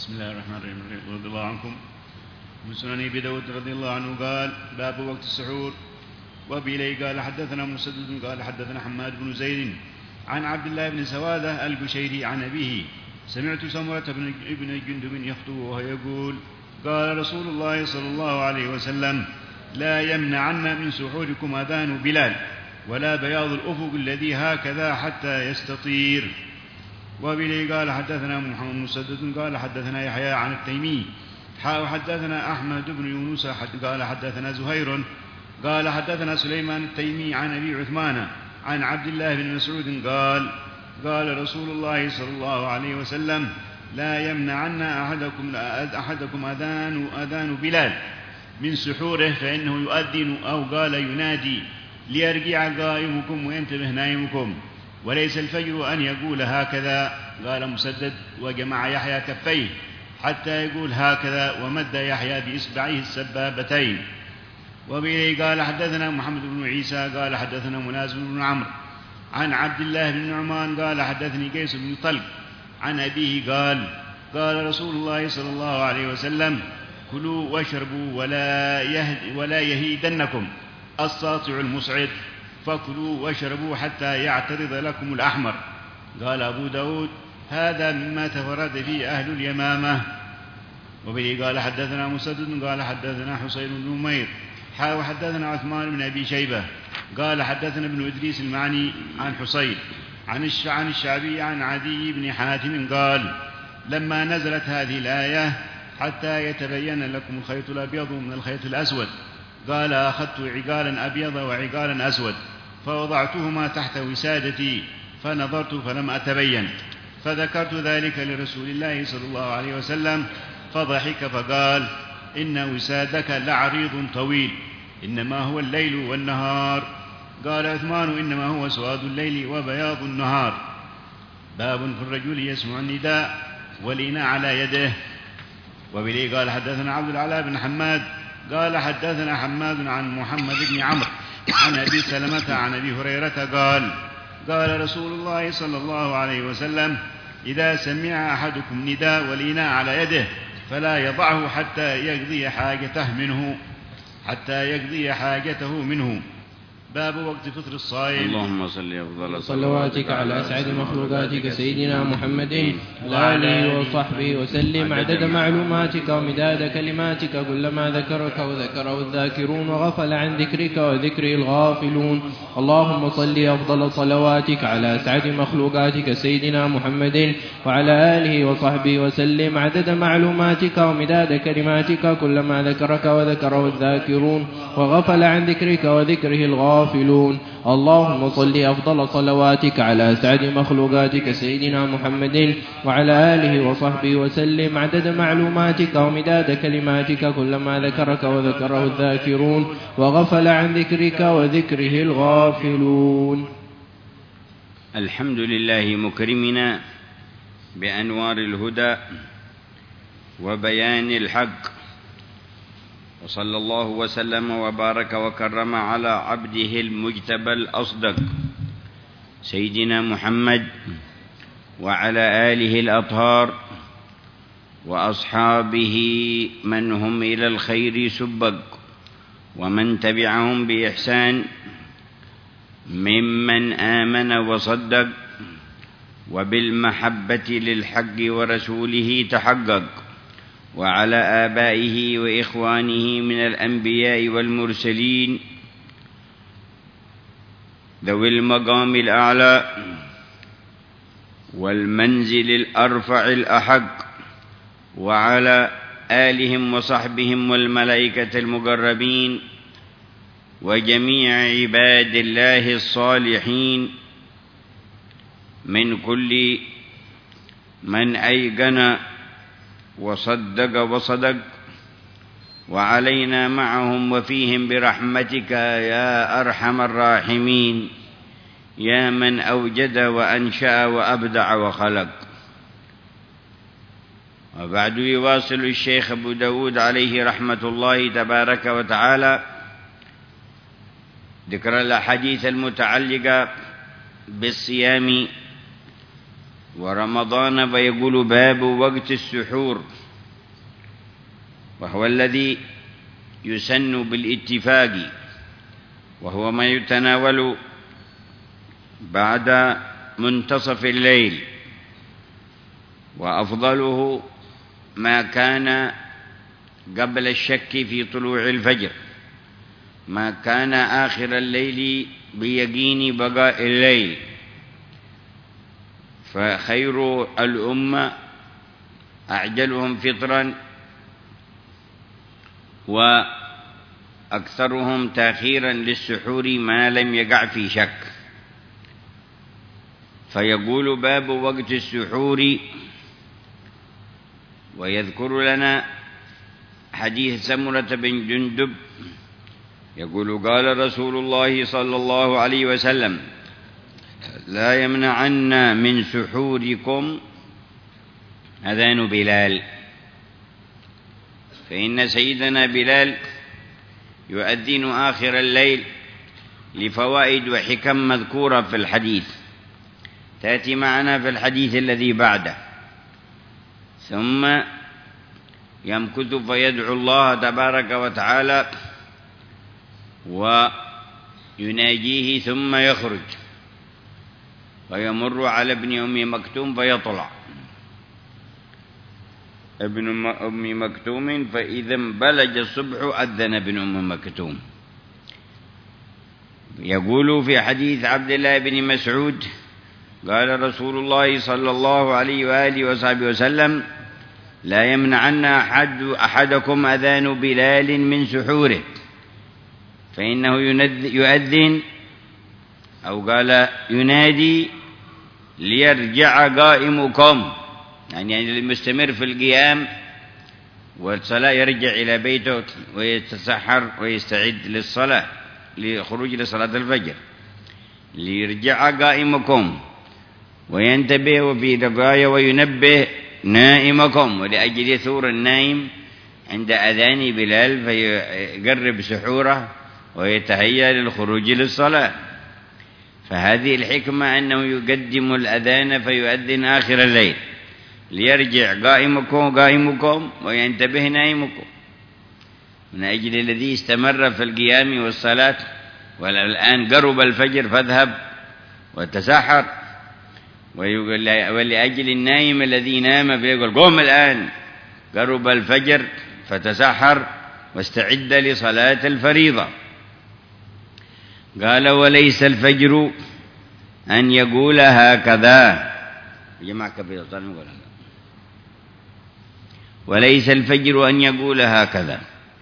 بسم الله الرحمن الرحيم رضي الله عنكم. من سنن أبي داود رضي الله عنه قال باب وقت السحور. وبإليه قال حدثنا مسدد قال حدثنا حماد بن زيد عن عبد الله بن سوادة البشيري عن أبيه سمعت سمرة بن جندب يخطب وهو يقول قال رسول الله صلى الله عليه وسلم لا يمنعن من سحوركم أذان بلال ولا بياض الأفق الذي هكذا حتى يستطير. وبه قال حدثنا محمد مسدد قال حدثنا يحيى عن التيمي حدثنا أحمد بن يونس قال حدثنا زهير قال حدثنا سليمان التيمي عن أبي عثمان عن عبد الله بن مسعود قال قال رسول الله صلى الله عليه وسلم لا يمنعن أحدكم أذان بلال من سحوره فإنه يؤذن أو قال ينادي ليرجع قائمكم وينتبه نائمكم، وليس الفجر أن يقول هكذا. قال مسدد وجمع يحيى كفيه حتى يقول هكذا ومد يحيى بإصبعيه السبابتين. وبه قال حدثنا محمد بن عيسى قال حدثنا منازل بن عمرو عن عبد الله بن نعمان قال حدثني قيس بن طلق عن أبيه قال قال رسول الله صلى الله عليه وسلم كلوا واشربوا ولا يهيدنكم الساطع المصعد، فكلوا واشربوا حتى يعترض لكم الأحمر. قال أبو داود هذا مما تفرد فيه أهل اليمامة. وبه قال حدثنا مسدد قال حدثنا حسين بن نمير وحدثنا عثمان بن أبي شيبة قال حدثنا ابن إدريس المعني عن حسين عن الشعبي عن عدي بن حاتم قال لما نزلت هذه الآية حتى يتبين لكم الخيط الأبيض من الخيط الأسود قال أخذت عقالا أبيض وعقالا أسود فوضعتهما تحت وسادتي فنظرت فلم أتبين، فذكرت ذلك لرسول الله صلى الله عليه وسلم فضحك فقال إن وسادك لعريض طويل إنما هو الليل والنهار. قال عثمان إنما هو سواد الليل وبياض النهار. باب في الرجل يسمع النداء والإناء على يده. وبه قال حدثنا عبد العلاء بن حماد قال حدثنا حماد عن محمد بن عمرو عن أبي سلمة عن أبي هريرة قال قال رسول الله صلى الله عليه وسلم إذا سمع أحدكم نداء والإناء على يده فلا يضعه حتى يقضي حاجته منه. باب وقت فطر الصائم. اللهم صل أفضل صلواتك على أسعد مخلوقاتك سيدنا محمد وعلى آله وصحبه وسلم عدد معلوماتك ومداد كلماتك كلما ذكرك وذكره الذاكرون وغفل عن ذكرك وذكره الغافلون. اللهم صل أفضل صلواتك على أسعد مخلوقاتك سيدنا محمد وعلى آله وصحبه وسلم عدد معلوماتك ومداد كلماتك كلما ذكرك وذكره الذاكرون وغفل عن ذكرك وذكره الغافلون. اللهم صل أفضل صلواتك على أسعد مخلوقاتك سيدنا محمد وعلى آله وصحبه وسلم عدد معلوماتك ومداد كلماتك كلما ذكرك وذكره الذاكرون وغفل عن ذكرك وذكره الغافلون. الحمد لله مكرمنا بأنوار الهدى وبيان الحق، وصلى الله وسلم وبارك وكرم على عبده المجتبى الأصدق سيدنا محمد وعلى آله الأطهار وأصحابه من هم إلى الخير سبق ومن تبعهم بإحسان ممن آمن وصدق وبالمحبة للحق ورسوله تحقق، وعلى آبائه وإخوانه من الأنبياء والمرسلين ذوي المقام الأعلى والمنزل الأرفع الأحق، وعلى آلهم وصحبهم والملائكة المقربين وجميع عباد الله الصالحين من كل من أيقن وصدق وصدق، وعلينا معهم وفيهم برحمتك يا أرحم الراحمين يا من أوجد وأنشأ وأبدع وخلق. وبعد يواصل الشيخ أبو داود عليه رحمة الله تبارك وتعالى ذكر الأحاديث المتعلقة بالصيام ورمضان فيقول باب وقت السحور، وهو الذي يسن بالاتفاق، وهو ما يتناول بعد منتصف الليل، وأفضله ما كان قبل الشك في طلوع الفجر، ما كان آخر الليل بيقين بقاء الليل. فخير الأمة أعجلهم فطرا وأكثرهم تأخيرا للسحور ما لم يقع في شك. فيقول باب وقت السحور، ويذكر لنا حديث سمرة بن جندب يقول قال رسول الله صلى الله عليه وسلم لا يمنعن من سحوركم أذان بلال، فإن سيدنا بلال يؤذن آخر الليل لفوائد وحكم مذكورة في الحديث تأتي معنا في الحديث الذي بعده. ثم يمكث فيدعو الله تبارك وتعالى ويناجيه، ثم يخرج ويمر على ابن أم مكتوم فيطلع ابن أم مكتوم، فإذا بلج الصبح أذن ابن أم مكتوم. يقول في حديث عبد الله بن مسعود قال رسول الله صلى الله عليه وآله وصحبه وسلم لا يمنعن أحدكم أذان بلال من سحوره، فإنه يؤذن أو قال ينادي ليرجع قائمكم، يعني المستمر في القيام والصلاة يرجع إلى بيته ويتسحر ويستعد للصلاة لخروج لصلاة الفجر، ليرجع قائمكم وينتبه، وفي رواية وينبه نائمكم، ولأجل يثور النائم عند أذان بلال فيقرب سحوره ويتهيأ للخروج للصلاة. فهذه الحكمة أنه يقدم الأذان فيؤذن آخر الليل ليرجع قائمكم وينتبه نائمكم، من أجل الذي استمر في القيام والصلاة والآن قرب الفجر فاذهب وتسحر، ولأجل النائم الذي نام فيقول قم الآن قرب الفجر فتسحر واستعد لصلاة الفريضة. قال وليس الفجر أن يقول هكذا، وليس الفجر أن يقول هكذا،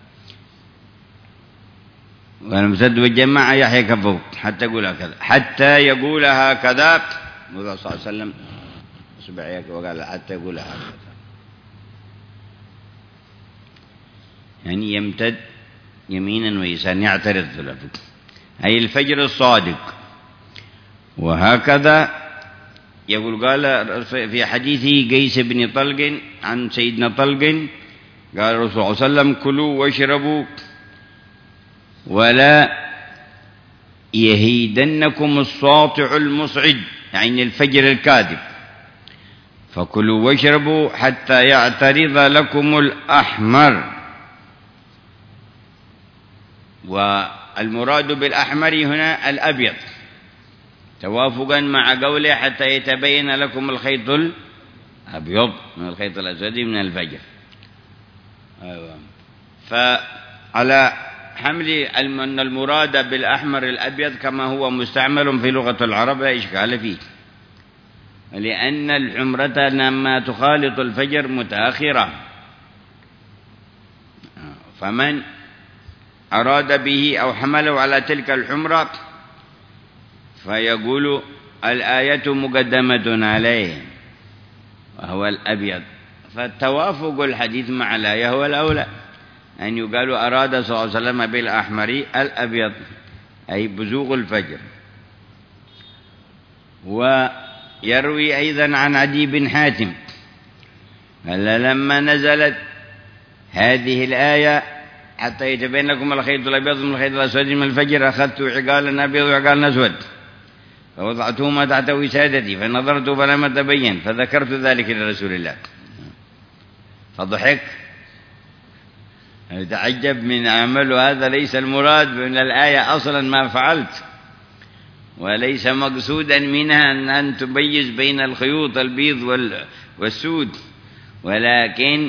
والمسد والجماعة يحيى كفوك حتى يقول هكذا، حتى يقول هكذا. النبي صلى الله عليه وسلم سبعيك وقال حتى يقول هكذا، يعني يمتد يمينا ويسارا يعترض ثلاثة، أي الفجر الصادق. وهكذا يقول قال في حديث قيس بن طلق عن سيدنا طلق قال الرسول صلى الله عليه وسلم كلوا واشربوا ولا يهيدنكم الساطع المصعد، يعني الفجر الكاذب، فكلوا واشربوا حتى يعترض لكم الأحمر. والمراد بالأحمر هنا الأبيض، توافقا مع قوله حتى يتبين لكم الخيط الأبيض من الخيط الأسود من الفجر. فعلى حمل أن المراد بالأحمر الأبيض كما هو مستعمل في لغة العرب لا إشكال فيه، لأن الحمرة لما تخالط الفجر متأخرة، فمن أراد به أو حمله على تلك الحمرة فيقول الآية مقدمة عليه وهو الأبيض. فالتوافق الحديث مع الآية هو الأولى، أن يقال أراد صلى الله عليه وسلم بالأحمر الأبيض أي بزوغ الفجر. ويروي أيضا عن عدي بن حاتم قال لما نزلت هذه الآية حتى يتبين لكم الخيط الأبيض من الخيط الأسود من الفجر أخذت عقالا أبيض وعقالا أسود، فوضعتهما تحت وسادتي فنظرت فلم أتبين فذكرت ذلك لرسول الله فضحك. تعجب من عمل هذا، ليس المراد من الآية أصلا ما فعلت، وليس مقصودا منها أن تميز بين الخيوط البيض والسود، ولكن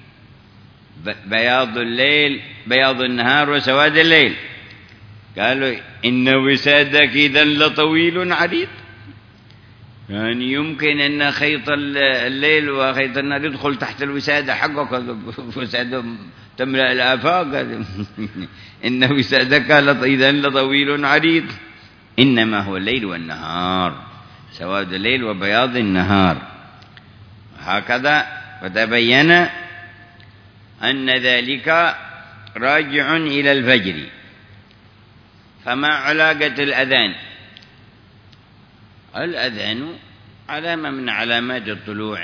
بياض الليل بياض النهار وسواد الليل. قالوا إن وسادك إذا لطويل عريض، يعني يمكن أن خيط الليل وخيط النهار يدخل تحت الوسادة حقك، وسادة تملأ الآفاق. إن وسادك إذا لطويل عريض، إنما هو الليل والنهار، سواد الليل وبياض النهار. هكذا فتبين أن ذلك راجع إلى الفجر. فما علاقة الأذان؟ الأذان علامة من علامات الطلوع،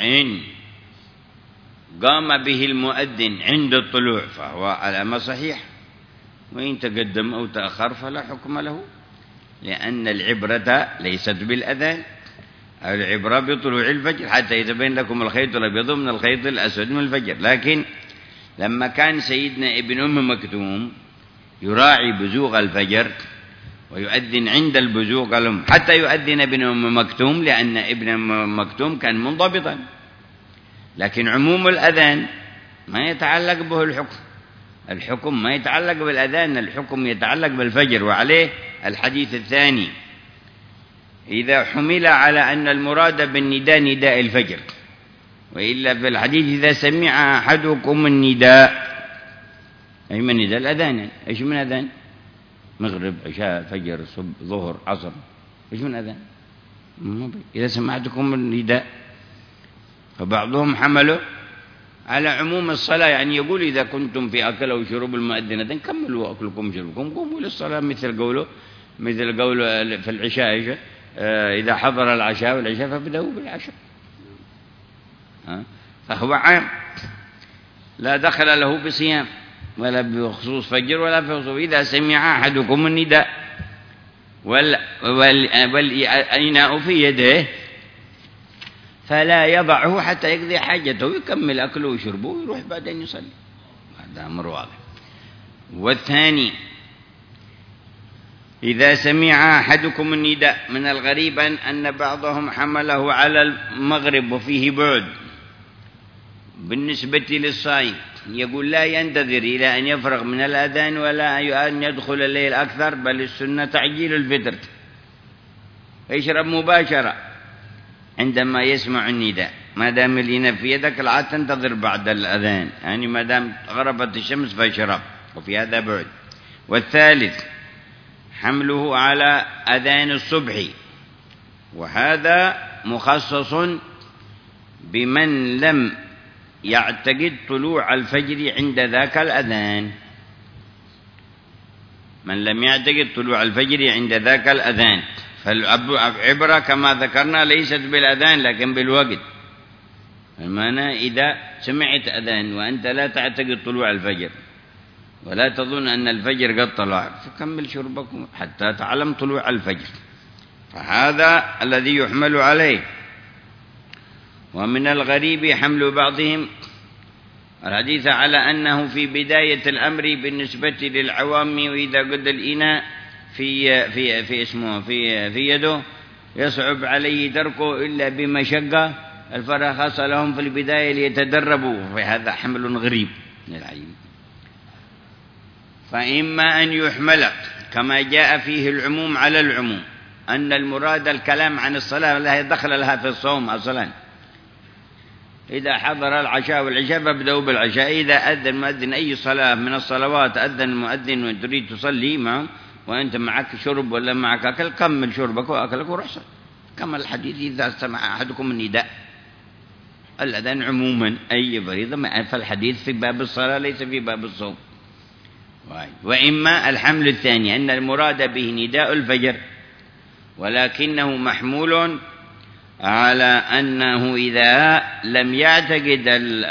قام به المؤذن عند الطلوع فهو علامة صحيحة، وإن تقدم أو تأخر فلا حكم له، لأن العبرة ليست بالأذان، العبرة بطلوع الفجر حتى يتبين لكم الخيط الأبيض من الخيط الأسود من الفجر. لكن لما كان سيدنا ابن أم مكتوم يراعي بزوغ الفجر ويؤذن عند البزوغ، قالوا حتى يؤذن ابن أم مكتوم لأن ابن أم مكتوم كان منضبطا، لكن عموم الأذان ما يتعلق به الحكم ما يتعلق بالأذان، الحكم يتعلق بالفجر. وعليه الحديث الثاني إذا حمل على أن المراد بالنداء نداء الفجر، وإلا في الحديث إذا سمع أحدكم النداء، أي من نداء الأذان، إيش من أذان؟ مغرب عشاء فجر صبح ظهر عصر، إيش من أذان؟ إذا سمعتكم النداء. فبعضهم حملوا على عموم الصلاة، يعني يقول إذا كنتم في أكل أو شرب المؤذن كملوا أكلكم وشربكم قوموا للصلاة، مثل قوله في العشاء إذا حضر العشاء والعشاء فابدأوا بالعشاء. فهو عام لا دخل له بصيام ولا بخصوص فجر ولا بخصوص. إذا سمع أحدكم النداء والإناء في يده فلا يضعه حتى يقضي حاجته ويكمل أكله وشربه ويروح بعدين يصلي، هذا أمر واضح. والثاني إذا سمع أحدكم النداء، من الغريب أن بعضهم حمله على المغرب وفيه بعد بالنسبة للصائم، يقول لا ينتظر إلى أن يفرغ من الأذان ولا أن يدخل الليل أكثر، بل السنة تعجيل الفطر، يشرب مباشرة عندما يسمع النداء، ما دام الإناء في يدك لا تنتظر بعد الأذان، يعني ما دام غربت الشمس فاشرب، وفي هذا بعد. والثالث حمله على أذان الصبح، وهذا مخصص بمن لم يعتقد طلوع الفجر عند ذاك الأذان، من لم يعتقد طلوع الفجر عند ذاك الأذان. فالعبرة كما ذكرنا ليست بالأذان لكن بالوقت، المعنى إذا سمعت أذان وأنت لا تعتقد طلوع الفجر ولا تظن أن الفجر قد طلع فكمل شربك حتى تعلم طلوع الفجر، فهذا الذي يحمل عليه. ومن الغريب حمل بعضهم الحديث على أنه في بداية الأمر بالنسبة للعوام، وإذا قد الإناء في يده يصعب عليه تركه إلا بمشقة، الفرخص لهم في البداية ليتدربوا، فهذا حمل غريب من العلم. فإما أن يحمل كما جاء فيه العموم على العموم، أن المراد الكلام عن الصلاة لا دخل لها في الصوم أصلا، إذا حضر العشاء والعشاء فابدأوا بالعشاء، إذا أذن المؤذن أي صلاة من الصلوات أذن المؤذن وتريد تصلي معه وأنت معك شرب ولا معك أكل كمل شربك وأكلك وروح صل، كما الحديث إذا سمع أحدكم النداء. الأذان عموما أي فريضة، فالحديث في باب الصلاة ليس في باب الصوم. وإما الحمل الثاني أن المراد به نداء الفجر، ولكنه محمول على أنه إذا لم يعتقد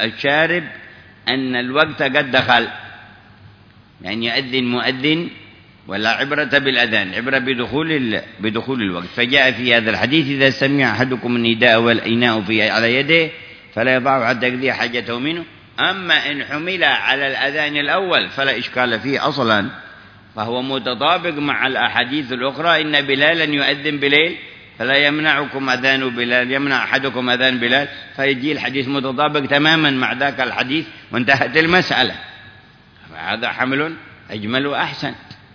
الشارب أن الوقت قد دخل، يعني يؤذن مؤذن ولا عبرة بالأذان، عبرة بدخول الوقت. فجاء في هذا الحديث: إذا سمع أحدكم النداء والإناء على يده فلا يضعه حتى يقضي حاجته منه. أما إن حمل على الأذان الأول فلا إشكال فيه أصلا، فهو متطابق مع الأحاديث الأخرى: إن بلالا يؤذن بليل فلا يمنعكم أذان بلال، يمنع أحدكم أذان بلال، فيجي الحديث متطابق تماما مع ذاك الحديث وانتهت المسألة. فهذا حمل أجمل وأحسن،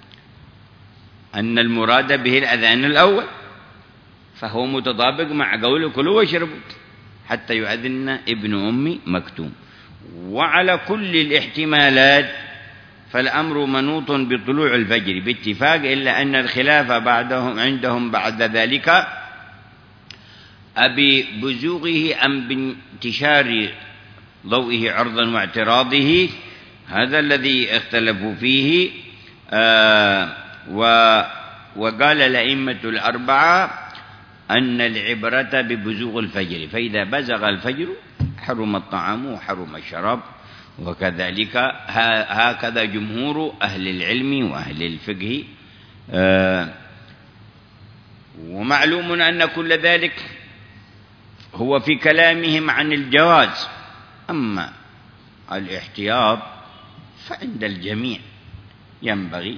أن المراد به الأذان الأول، فهو متطابق مع قول كلوا واشربوا حتى يؤذن ابن أم مكتوم. وعلى كل الاحتمالات فالأمر منوط بطلوع الفجر باتفاق، إلا أن الخلاف عندهم بعد ذلك ببزوغه أم بانتشار ضوئه عرضا واعتراضه، هذا الذي اختلفوا فيه. وقال الأئمة الأربعة أن العبرة ببزوغ الفجر، فإذا بزغ الفجر حرم الطعام وحرم الشراب، وكذلك هكذا جمهور أهل العلم وأهل الفقه. ومعلوم أن كل ذلك هو في كلامهم عن الجواز، أما الاحتياط فعند الجميع ينبغي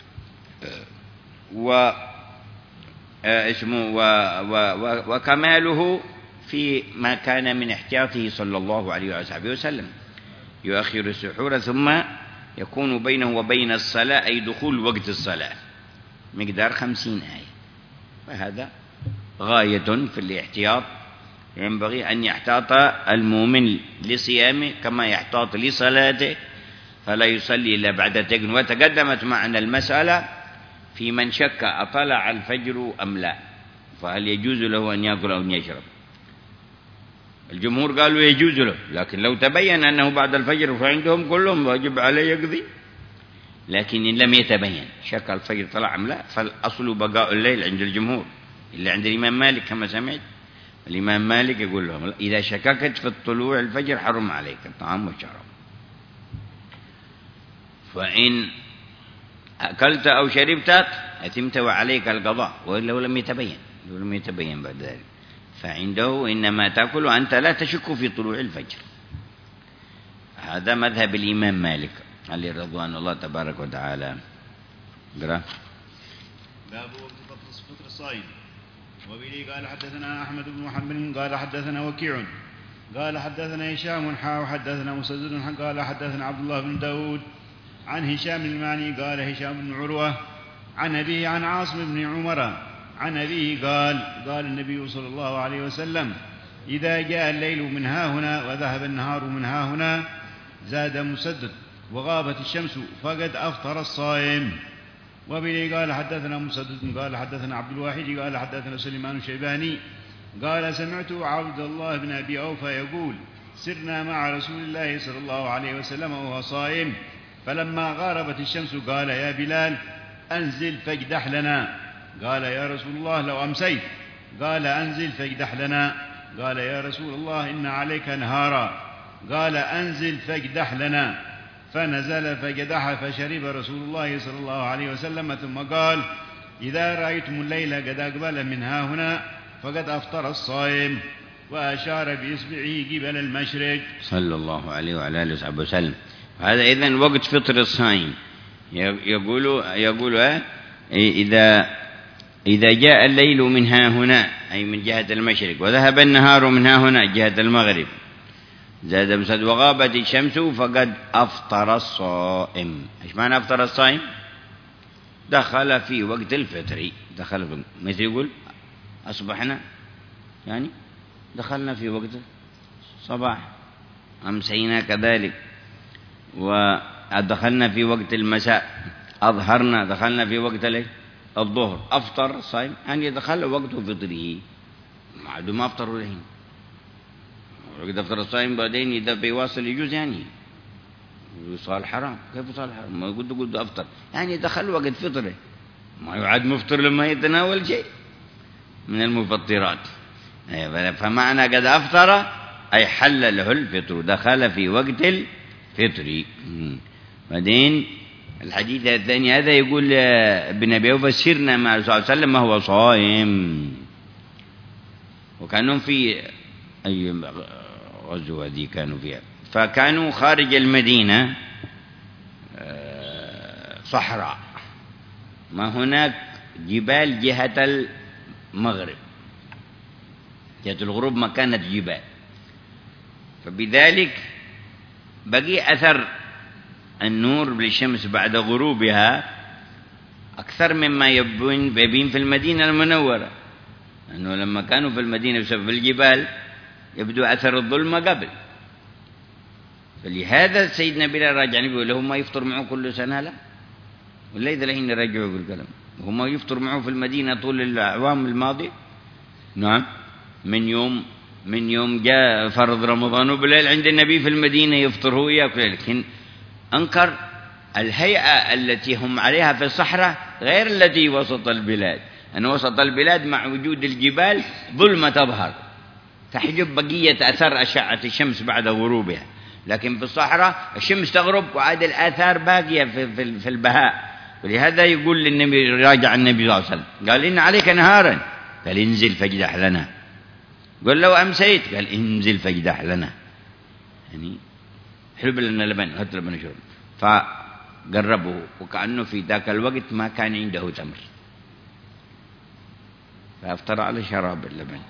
وكماله في ما كان من احتياطه صلى الله عليه وسلم: يؤخر السحور ثم يكون بينه وبين الصلاة، أي دخول وقت الصلاة، مقدار 50 آية. فهذا غاية في الاحتياط، ينبغي أن يحتاط المؤمن لصيامه كما يحتاط لصلاته، فلا يصلي إلا بعد تقن. وتقدمت معنا المسألة في من شك أطلع الفجر أم لا، فهل يجوز له أن يأكل أو أن يشرب؟ الجمهور قالوا يجوز له، لكن لو تبين أنه بعد الفجر فعندهم كلهم واجب عليه يقضي. لكن إن لم يتبين، شك الفجر طلع أم لا، فالأصل بقاء الليل عند الجمهور، إلا عند الإمام مالك كما سمعت. الإمام مالك يقول لهم: إذا شككت في الطلوع الفجر حرم عليك الطعام والشراب، فإن أكلت أو شربت أثمت وعليك القضاء، وإلا لم يتبين بعد ذلك. فعنده إنما تأكل وأنت لا تشك في طلوع الفجر. هذا مذهب الإمام مالك عليه رضوان الله تبارك وتعالى. قرأ. باب وقت فطر الصائم. وبه قال حدثنا أحمد بن محمد قال حدثنا وكيع قال حدثنا هشام حدثنا مسدد قال حدثنا عبد الله بن داود عن هشام المعني قال هشام بن عروة عن أبيه عن عاصم بن عمر عن أبيه قال النبي صلى الله عليه وسلم: إذا جاء الليل من هاهنا وذهب النهار من هاهنا زاد مسدد وغابت الشمس فقد أفطر الصائم. وبه قال حدثنا مسدد قال حدثنا عبد الواحد قال حدثنا سليمان الشيباني قال سمعت عبد الله بن أبي أوفى يقول: سرنا مع رسول الله صلى الله عليه وسلم وهو صائم، فلما غاربت الشمس قال: يا بلال أنزل فاجدح لنا. قال: يا رسول الله لو أمسيت. قال: أنزل فاجدح لنا. قال: يا رسول الله إن عليك نهارا. قال: أنزل فاجدح لنا. فنزل فجدح فشرب رسول الله صلى الله عليه وسلم، ثم قال: إذا رأيتم الليل قد أقبل من هاهنا فقد أفطر الصائم، وأشار بإصبعه قبل المشرق. صلى الله عليه وعلى آله وصحبه وسلم. هذا إذن وقت فطر الصائم. يقول إذا جاء الليل من هاهنا أي من جهة المشرق، وذهب النهار من هاهنا جهة المغرب، زاد مسد وغابت الشمس فقد أفطر الصائم. إيش معنى أفطر الصائم؟ دخل في وقت الفطر، مثل يقول أصبحنا، يعني دخلنا في وقت صباح، أمسينا كذلك، ودخلنا في وقت المساء، أظهرنا، دخلنا في وقت الظهر. أفطر الصائم يعني دخل وقت فطره، ما أفطروا الحين. وقد أفطر الصائم بعدين إذا بيواصل يجوز، يعني يصال حرام. كيف يصال حرام؟ ما قلت أفطر، يعني دخل وقت فطره، ما يعد مفطر لما يتناول شيء من المفطرات. فمعنى قد أفطر أي حل له الفطر، دخل في وقت الفطر. بعدين الحديث الثاني هذا يقول ابن أبي أوفى سرنا مع الرسول صلى الله عليه وسلم وهو صائم، وكانوا في أي غزوة دي كانوا فيها، فكانوا خارج المدينة صحراء، ما هناك جبال جهة المغرب، جهة الغروب ما كانت جبال، فبذلك بقي أثر النور بالشمس بعد غروبها أكثر مما يبين في المدينة المنورة، لأنه لما كانوا في المدينة بسبب الجبال يبدو أثر الظلمة قبل. فلهذا سيدنا بلال راجع يقول له ما يفطر معه كل سنة، لا ولا إذا لحين يرجعوا بالكلام، هم يفطر معه في المدينة طول الأعوام الماضية. نعم، من يوم جاء فرض رمضان وبلال عند النبي في المدينة يفطر هو يأكل، لكن أنكر الهيئة التي هم عليها في الصحراء غير التي وسط البلاد، أن وسط البلاد مع وجود الجبال ظلمة تظهر تحجب بقية أثر أشعة الشمس بعد غروبها، لكن في الصحراء الشمس تغرب وعاد الآثار باقية في البهاء. ولهذا يقول للنبي، راجع النبي صلى الله عليه وسلم قال إن عليك نهارا، قال انزل فاجدح لنا، قال لو أمسيت، قال انزل فاجدح لنا، يعني حلب لنا لبن، هات لبن شرب. فقربه وكأنه في ذاك الوقت ما كان عنده تمر، فأفطر على شراب اللبن،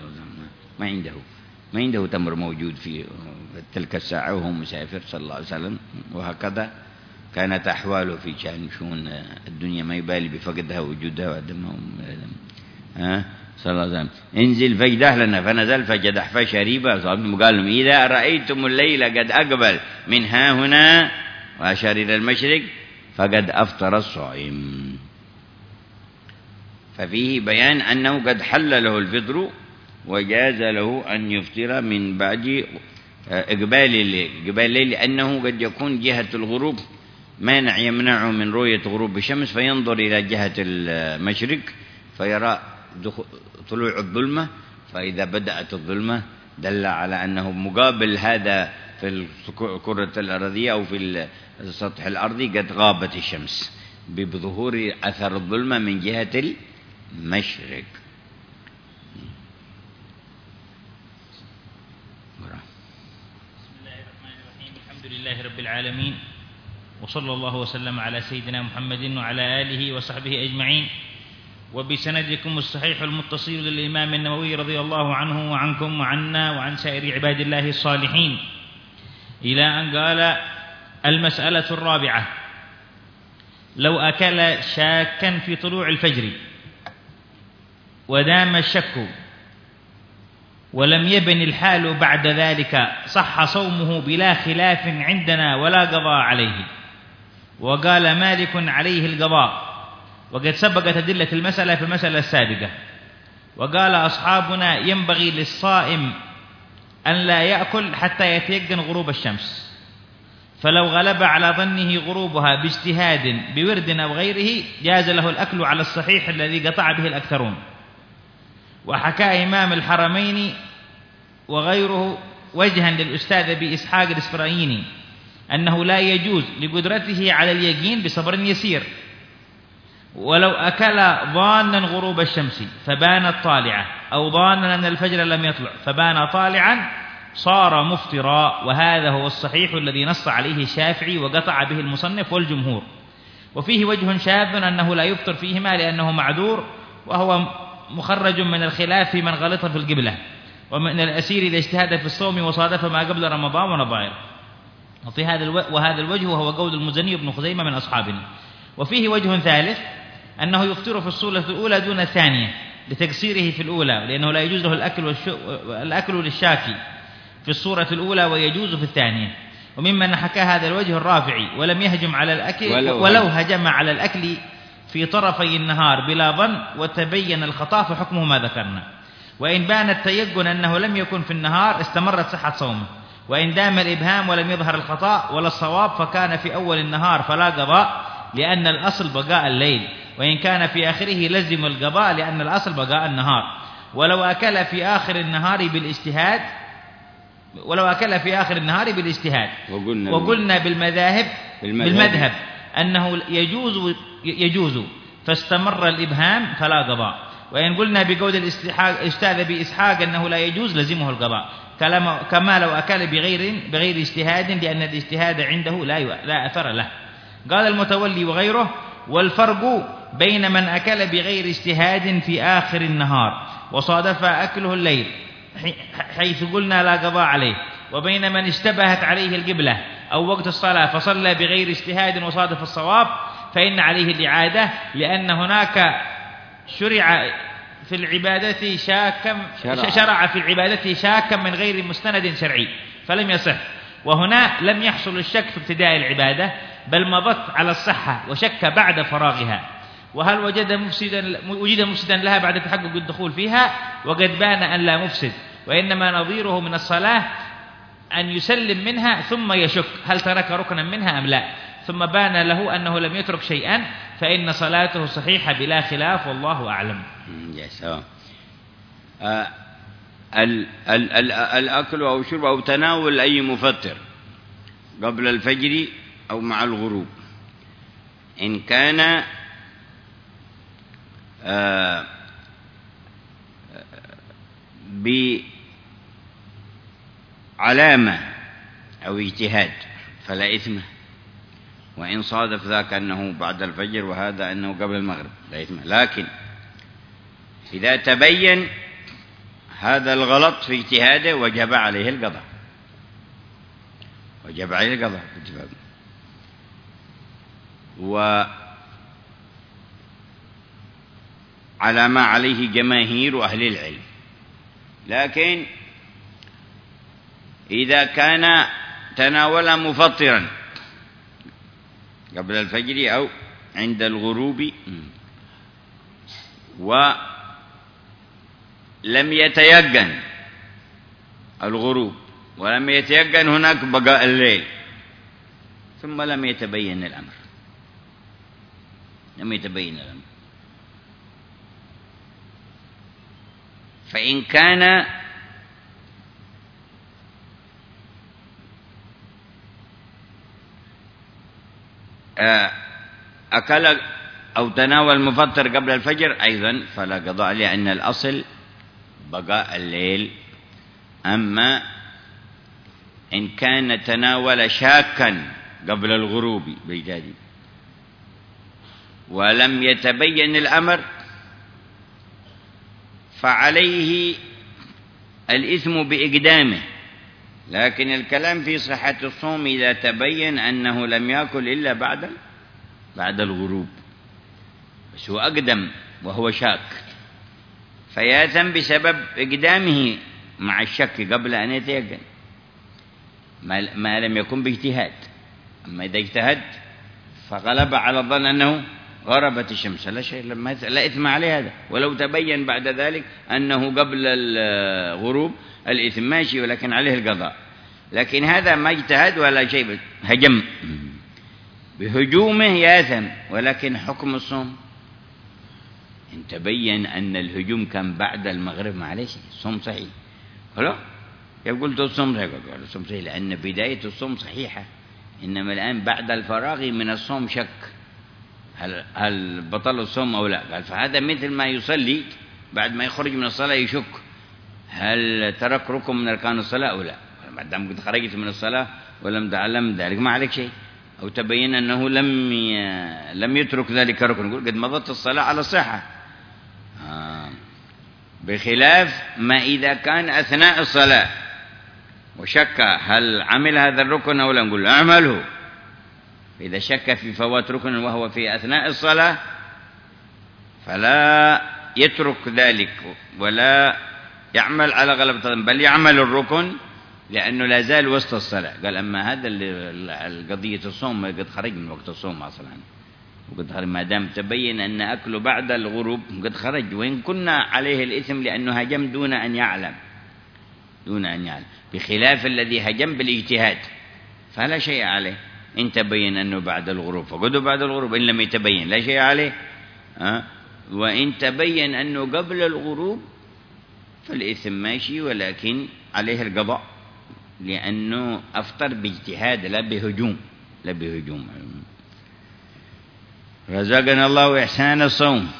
ما عنده تمر موجود في تلك الساعة وهو مسافر صلى الله عليه وسلم. وهكذا كانت أحواله في شؤون الدنيا، ما يبالي بفقدها وجودها وعدمها صلى الله عليه وسلم. انزل فاجدح لنا، فنزل فجدح فشرب. قال لهم إذا رأيتم الليل قد أقبل من ها هنا وأشار إلى المشرق فقد أفطر الصائم. ففيه بيان أنه قد حل له الفطر وجاز له أن يفطر من بعد إقبال الليل، لأنه قد يكون جهة الغروب مانع يمنعه من رؤية غروب الشمس، فينظر إلى جهة المشرق فيرى طلوع الظلمة، فإذا بدأت الظلمة دل على أنه مقابل هذا في الكرة الأرضية أو في السطح الأرضي قد غابت الشمس بظهور أثر الظلمة من جهة المشرق. بسم الله الرحمن الرحيم، الحمد لله رب العالمين، وصلى الله وسلم على سيدنا محمد وعلى آله وصحبه أجمعين. وبسندكم الصحيح المتصل للإمام النووي رضي الله عنه وعنكم وعنا وعن سائر عباد الله الصالحين إلى أن قال: المسألة الرابعة: لو أكل شاكا في طلوع الفجر ودام الشك ولم يبن الحال بعد ذلك صح صومه بلا خلاف عندنا ولا قضاء عليه. وقال مالك عليه القضاء، وقد سبقت أدلة المسألة في المسألة السابقة. وقال أصحابنا ينبغي للصائم أن لا يأكل حتى يتيقن غروب الشمس، فلو غلب على ظنه غروبها باجتهاد بورد أو غيره جاز له الأكل على الصحيح الذي قطع به الأكثرون. وحكى إمام الحرمين وغيره وجها للأستاذ أبي إسحاق الإسفرايني أنه لا يجوز لقدرته على اليقين بصبر يسير، ولو أكل ظانا غروب الشمس فبانت طالعة، أو ظانا أن الفجر لم يطلع فبان طالعا، صار مفطرا. وهذا هو الصحيح الذي نص عليه الشافعي وقطع به المصنف والجمهور. وفيه وجه شاذ أنه لا يفطر فيهما لأنه معذور، وهو مخرج من الخلاف في من غلط في القبلة، ومن الأسير إذا اجتهد في الصوم وصادف ما قبل رمضان ونظائر. وهذا الوجه وهو قول المزني بن خزيمة من أصحابنا. وفيه وجه ثالث أنه يفطر في الصورة الأولى دون الثانية لتقصيره في الأولى، لأنه لا يجوز له الأكل للشاكي في الصورة الأولى ويجوز في الثانية. وممن حكى هذا الوجه الرافعي ولم يهجم على الأكل، ولو هجم على الأكل في طرفي النهار بلا ظن وتبين الخطأ فحكمه ما ذكرنا. وإن بان التيقن أنه لم يكن في النهار استمرت صحة صومه، وإن دام الإبهام ولم يظهر الخطأ ولا الصواب فكان في أول النهار فلا قضاء لأن الأصل بقاء الليل، وإن كان في آخره لزم القضاء لأن الأصل بقاء النهار. ولو أكل في آخر النهار بالاجتهاد وقلنا بالمذهب أنه يجوز فاستمر الإبهام فلا قضاء. وإن قلنا بقول اجتهد بإسحاق أنه لا يجوز لزمه القضاء كما لو أكل بغير اجتهاد، لأن الاجتهاد عنده لا أثر له. قال المتولي وغيره: والفرق بين من أكل بغير اجتهاد في آخر النهار وصادف أكله الليل حيث قلنا لا قضاء عليه، وبين من اشتبهت عليه القبلة أو وقت الصلاة فصلى بغير اجتهاد وصادف الصواب، فإن عليه الإعادة، لأن هناك شرع في العبادة شاكا من غير مستند شرعي فلم يصح، وهنا لم يحصل الشك في ابتداء العبادة بل مضت على الصحة وشك بعد فراغها. وهل وجد مفسدا لها بعد تحقق الدخول فيها؟ وقد بان أن لا مفسد، وإنما نظيره من الصلاة أن يسلم منها ثم يشك هل ترك ركنا منها أم لا، ثم بان له أنه لم يترك شيئا فإن صلاته صحيحة بلا خلاف، والله أعلم. الأكل أو شرب أو تناول أي مفطر قبل الفجر أو مع الغروب إن كان بعلامة أو اجتهاد فلا إثم، وإن صادف ذاك أنه بعد الفجر وهذا أنه قبل المغرب لا إثم. لكن إذا تبين هذا الغلط في اجتهاده وجب عليه القضاء، وعلى ما عليه جماهير أهل العلم. لكن إذا كان تناول مفطرا قبل الفجر أو عند الغروب ولم يتيقن الغروب ولم يتيقن هناك بقاء الليل ثم لم يتبين الأمر فإن كان أكل أو تناول المفطر قبل الفجر أيضا فلا قضاء، لأن الأصل بقاء الليل. أما إن كان تناول شاكا قبل الغروب بإيجاد ولم يتبين الأمر فعليه الإثم بإقدامه، لكن الكلام في صحة الصوم إذا تبين أنه لم يأكل إلا بعد الغروب، بس هو أقدم وهو شاك فيأثم بسبب إقدامه مع الشك قبل أن يتيقن ما لم يكن باجتهاد. أما إذا اجتهد فغلب على الظن أنه غربت الشمس لا إثم عليه هذا، ولو تبين بعد ذلك أنه قبل الغروب الإثم ماشي ولكن عليه القضاء. لكن هذا ما اجتهد ولا شيء، هجم بهجومه يأثم، ولكن حكم الصوم إن تبين أن الهجوم كان بعد المغرب معلش الصوم صحيح. خلاص يقول الصوم صحيح لأن بداية الصوم صحيحة، إنما الآن بعد الفراغ من الصوم شك هل بطل الصوم أو لا. قال فهذا مثل ما يصلي بعد ما يخرج من الصلاة يشك هل ترك ركن من أركان الصلاة أو لا. ما دام قد خرجت من الصلاة ولم تعلم ذلك ما عليك شيء، أو تبين أنه لم يترك ذلك ركن، يقول قد مضت الصلاة على الصحة. بخلاف ما إذا كان أثناء الصلاة وشك هل عمل هذا الركن أو لا، نقول أعمله. إذا شك في فوات ركن وهو في أثناء الصلاة فلا يترك ذلك ولا يعمل على غلبة، بل يعمل الركن لأنه لا زال وسط الصلاة. قال أما هذا القضية الصوم قد خرج من وقت الصوم أصلا، وقد خرج ما دام تبين أن أكله بعد الغروب قد خرج، وإن كنا عليه الإثم لأنه هجم دون أن يعلم بخلاف الذي هجم بالاجتهاد فلا شيء عليه إن تبين أنه بعد الغروب فقده بعد الغروب، إن لم يتبين لا شيء عليه. وإن تبين أنه قبل الغروب فالإثم ماشي ولكن عليه القضاء لأنه أفطر باجتهاد لا بهجوم. رزقنا الله إحسان الصوم.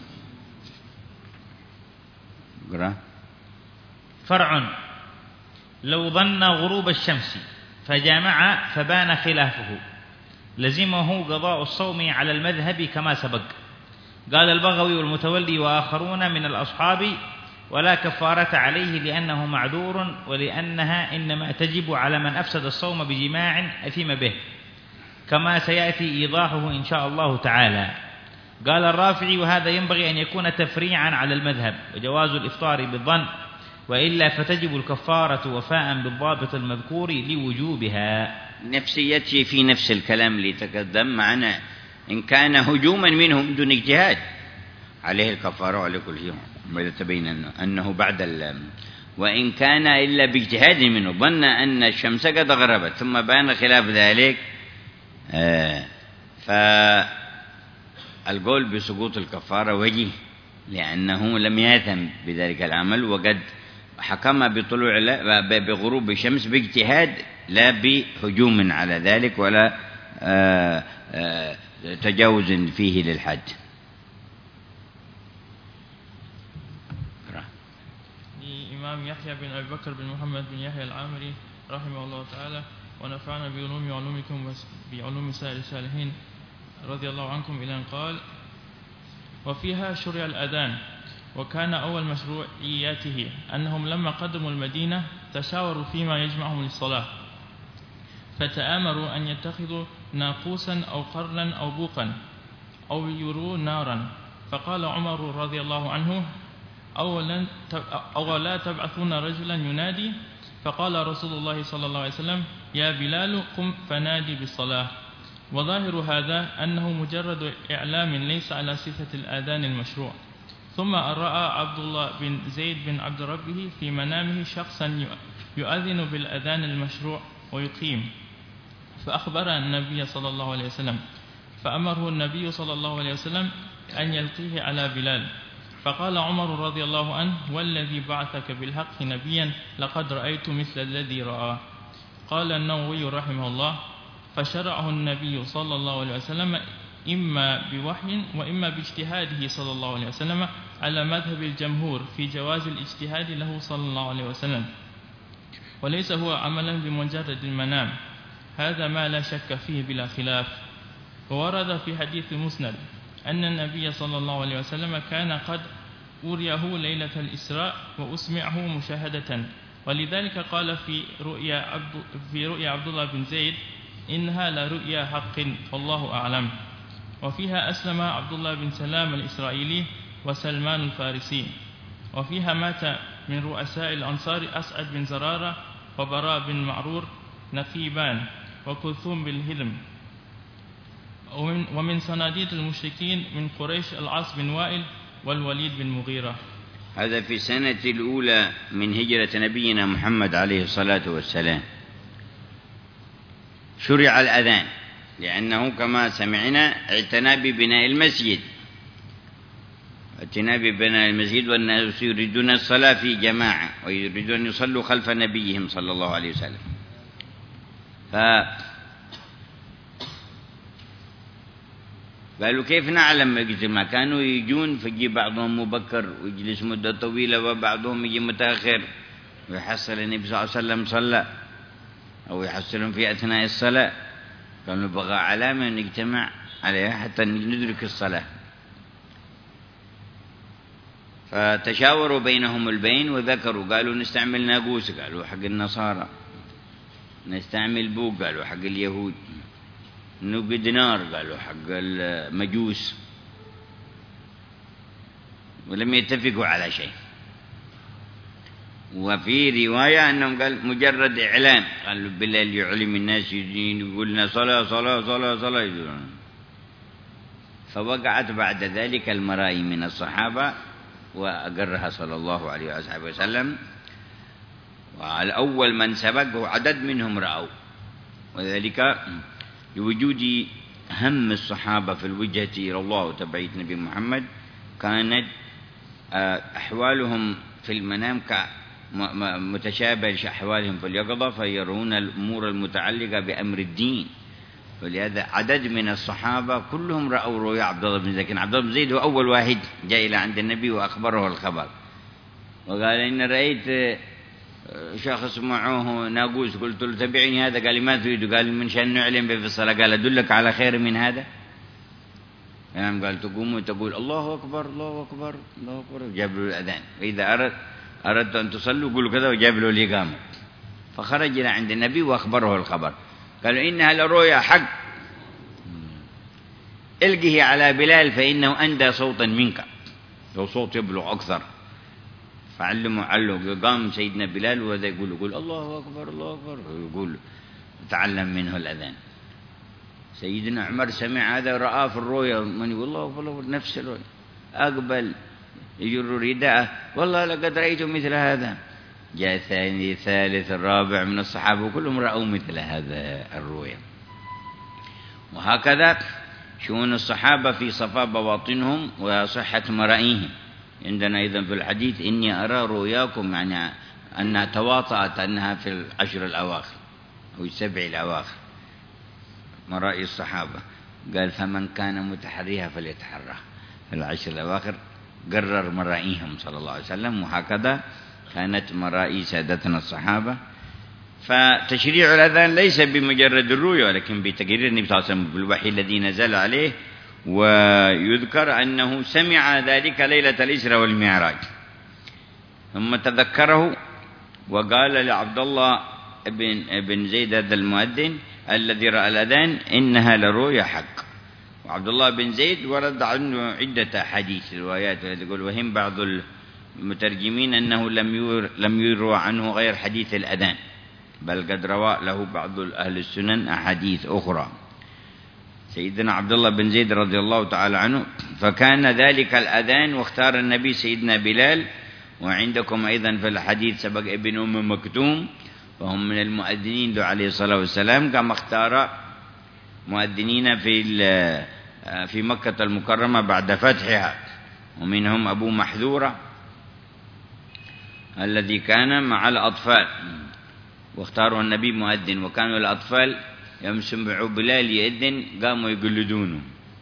اقرأ. فرع: لو ظن غروب الشمس فجامع فبان خلافه لزمه قضاء الصوم على المذهب كما سبق. قال البغوي والمتولي وآخرون من الأصحاب: ولا كفارة عليه لأنه معذور، ولأنها إنما تجب على من أفسد الصوم بجماع أثم به، كما سيأتي إيضاحه إن شاء الله تعالى. قال الرافعي: وهذا ينبغي أن يكون تفريعا على المذهب، وجواز الإفطار بالظن، وإلا فتجب الكفارة وفاء بالضابط المذكور لوجوبها. نفسيتي في نفس الكلام اللي تقدم معنا، إن كان هجوما منهم دون اجتهاد عليه الكفارة على كل يوم، وإذا تبين أنه بعد وإن كان إلا باجتهاد منه، ظن أن الشمس قد غربت ثم بان خلاف ذلك، فالقول بسقوط الكفارة وجيه، لأنه لم يأثم بذلك العمل، وقد حكم بغروب الشمس باجتهاد لا بهجوم على ذلك ولا تجاوز فيه للحد. الإمام يحيى بن أبي بكر بن محمد بن يحيى العامري رحمه الله تعالى ونفعنا بعلوم وعلومكم بعلوم سائر الصالحين رضي الله عنكم، إلى أن قال: وفيها شرع الأذان. وكان أول مشروعياته أنهم لما قدموا المدينة تشاوروا فيما يجمعهم للصلاة، فتآمروا أن يتخذوا ناقوسا أو قرنا أو بوقا أو يروا نارا. فقال عمر رضي الله عنه: أولا تبعثون رجلا ينادي؟ فقال رسول الله صلى الله عليه وسلم: يا بلال قم فنادي بالصلاة. وظاهر هذا أنه مجرد إعلام ليس على صفة الآذان المشروع. ثم رأى عبد الله بن زيد بن عبد ربه في منامه شخصا يؤذن بالأذان المشروع ويقيم، فأخبر النبي صلى الله عليه وسلم، فأمره النبي صلى الله عليه وسلم أن يلقيه على بلال. فقال عمر رضي الله عنه: والذي بعثك بالحق نبيا لقد رأيت مثل الذي رأى. قال النووي رحمه الله: فشرعه النبي صلى الله عليه وسلم إما بوحي وإما باجتهاده صلى الله عليه وسلم، على مذهب الجمهور في جواز الاجتهاد له صلى الله عليه وسلم، وليس هو عملا بمجرد المنام، هذا ما لا شك فيه بلا خلاف. وورد في حديث مسند أن النبي صلى الله عليه وسلم كان قد أريه ليلة الإسراء وأسمعه مشاهدة، ولذلك قال في رؤيا عبد الله بن زيد: إنها لرؤيا حق والله أعلم. وفيها أسلم عبد الله بن سلام الإسرائيلي وسلمان الفارسي. وفيها مات من رؤساء الأنصار أسعد بن زرارة وبراء بن معرور نقيبان وكلثوم بالهلم. ومن صناديد المشركين من قريش العاص بن وائل والوليد بن مغيرة. هذا في السنة الأولى من هجرة نبينا محمد عليه الصلاة والسلام. شرع الأذان لأنه كما سمعنا اعتنى ببناء المسجد، والناس يريدون الصلاة في جماعة ويريدون أن يصلوا خلف نبيهم صلى الله عليه وسلم. قالوا كيف نعلم اجتماع؟ كانوا يجون فيجي بعضهم مبكر ويجلس مدة طويلة، وبعضهم يجي متأخر ويحصل النبي صلى الله عليه وسلم صلى، أو يحصلهم في أثناء الصلاة. كانوا بغى علامة نجتمع عليها حتى ندرك الصلاة. فتشاوروا بينهم البين وذكروا، قالوا نستعمل ناقوس، قالوا حق النصارى، نستعمل بوق، قالوا حق اليهود، نوقد نار، قالوا حق المجوس، ولم يتفقوا على شيء. وفي رواية أنهم قال مجرد إعلان، قالوا بالليل يعلم الناس يقولنا صلاة صلاة صلاة صلاة. فوقعت بعد ذلك المرائي من الصحابة وأقرها صلى الله عليه وسلم، والأول من سبقه عدد منهم رأوا، وذلك لوجود هم الصحابة في الوجهة إلى الله وتبعية نبي محمد. كانت أحوالهم في المنام متشابه أحوالهم في اليقظة، فيرون الأمور المتعلقة بأمر الدين، ولهذا عدد من الصحابة كلهم رأوا رؤيا عبد الله بن زيد، لكن عبد الله بن زيد هو أول واحد جاء إلى عند النبي وأخبره الخبر، وقال إن رأيت شخص معه ناقوس، قلت له تبعني هذا، قال ما تريد؟ قال من شأن نعلم به في الصلاة، قال أدلك على خير من هذا؟ يعني قال تقوم وتقول الله أكبر الله أكبر الله أكبر، جاب له الأذان، وإذا أردت أن تصلوا قولوا كذا، وجاب له الإقامة. فخرج إلى عند النبي وأخبره الخبر، قالوا إنها لرؤيا حق، القه على بلال فإنه أندى صوتا منك، لو صوت يبلغ أكثر. علّوا، قام سيدنا بلال وهذا يقول الله أكبر الله أكبر، ويقول تعلم منه الأذان. سيدنا عمر سمع هذا، رأى في الرؤيا من يقول الله أكبر نفس الرؤيا، أقبل يجر رداءه، والله لقد رأيت مثل هذا. جاء الثاني الثالث الرابع من الصحابة وكلهم رأوا مثل هذا الرؤيا. وهكذا شؤون الصحابة في صفاء بواطنهم وصحة مرائيهم. عندنا أيضا في الحديث إني أرى رؤياكم، يعني أنها تواطأت، أنها في العشر الأواخر أو السبع الأواخر مرائي الصحابة. قال فمن كان متحريها فليتحرى في العشر الأواخر، قرر مرائيهم صلى الله عليه وسلم. وهكذا كانت مرائي سادتنا الصحابة. فتشريع الأذان ليس بمجرد الرؤيا، ولكن بتقرير النبي صلى الله عليه وسلم بالوحي الذي نزل عليه. ويذكر أنه سمع ذلك ليلة الإسراء والمعراج، ثم تذكره وقال لعبد الله بن زيد هذا المؤذن الذي رأى الأذان إنها لرؤيا حق. وعبد الله بن زيد ورد عنه عدة أحاديث روايات، يقول وهم بعض المترجمين أنه لم يروى عنه غير حديث الأذان، بل قد روى له بعض أهل السنن أحاديث أخرى. سيدنا عبد الله بن زيد رضي الله تعالى عنه، فكان ذلك الأذان واختار النبي سيدنا بلال. وعندكم أيضا في الحديث سبق ابن أم مكتوم، وهم من المؤذنين عليه الصلاة والسلام، كما اختار مؤذنين في مكة المكرمة بعد فتحها، ومنهم أبو محذورة الذي كان مع الأطفال، واختاروا النبي مؤذن. وكانوا الأطفال يوم سمعوا بلال يأذن قاموا يقلدونه،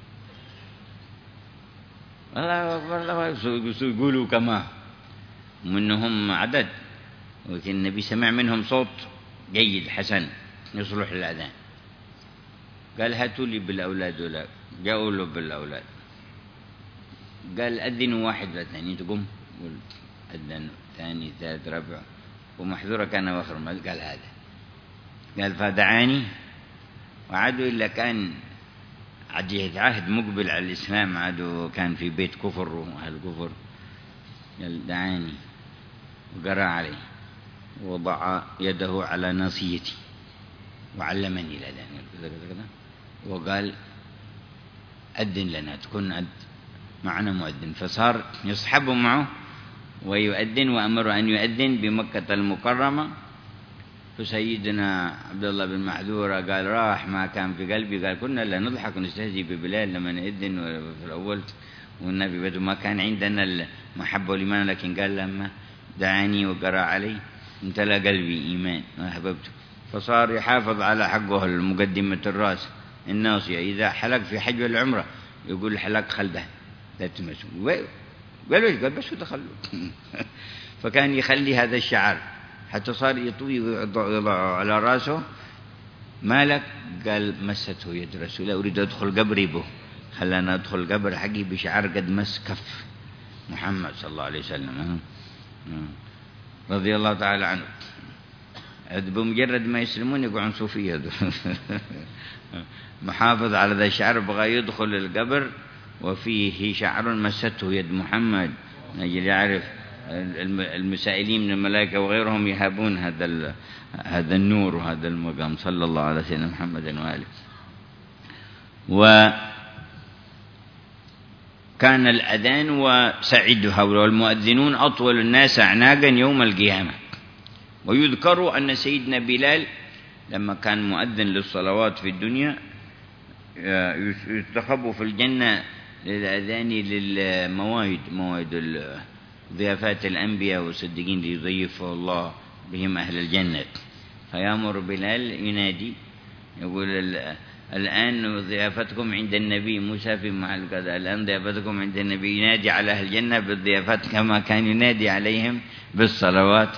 الله أكبر الله أكبر، يقولوا كما، ومنهم عدد، ولكن النبي سمع منهم صوت جيد حسن يصلح للأذان. قال هاتوا لي بالأولاد، ولا جاءوا له بالأولاد، قال أذنوا واحد واثنين، تقوم أذن ثاني ثالث رابع، ومحذورة كان واخر ما قال هذا. قال فدعاني، وعادوا إلا كان عهد مقبل على الإسلام، عادوا كان في بيت كفر وأهل كفر. قال دعاني وقرأ عليه، وضع يده على ناصيتي وعلمني الأذان، وقال أذن لنا، تكون معنا مؤذن. فصار يصحب معه ويؤذن، وأمر أن يؤذن بمكة المكرمة. فسيدنا عبد الله بن محذورة قال راح ما كان في قلبي، قال كنا لا نضحك ونستهزئ ببلال لما نؤذن في الأول، والنبي بدو ما كان عندنا المحبة والإيمان، لكن قال لما دعاني وقرأ علي امتلأ قلبي إيمان وأحببته. فصار يحافظ على حقه المقدمة الرأس الناصية، إذا حلق في حج والعمرة يقول حلق خلده لا تمسوا، قال ويش؟ قال بس دخلوا. فكان يخلي هذا الشعر حتى صار يطوي ويضع على راسه. مالك؟ قال مسته يد رسول الله، أريد أدخل قبري به، خلانا أدخل قبر حقي بشعر قد مس كف محمد صلى الله عليه وسلم رضي الله تعالى عنه. بمجرد ما يسلمون يقعون صوفية. محافظ على ذا الشعر، بغى يدخل القبر وفيه شعر مسته يد محمد، نجل يعرف المسائلين من الملائكة وغيرهم يهابون هذا النور وهذا المقام، صلى الله على سيدنا محمد وآله. وكان الأذان وسعدها والمؤذنون أطول الناس أعناقا يوم القيامة. ويذكر أن سيدنا بلال لما كان مؤذن للصلوات في الدنيا يستخب في الجنة للأذان للموائد، موائد ضيافات الأنبياء والصديقين ليضيف الله بهم أهل الجنة. فيأمر بلال ينادي يقول الآن ضيافتكم عند النبي موسى في محل كذا، الآن ضيافتكم عند النبي، ينادي على أهل الجنة بالضيافات كما كان ينادي عليهم بالصلوات.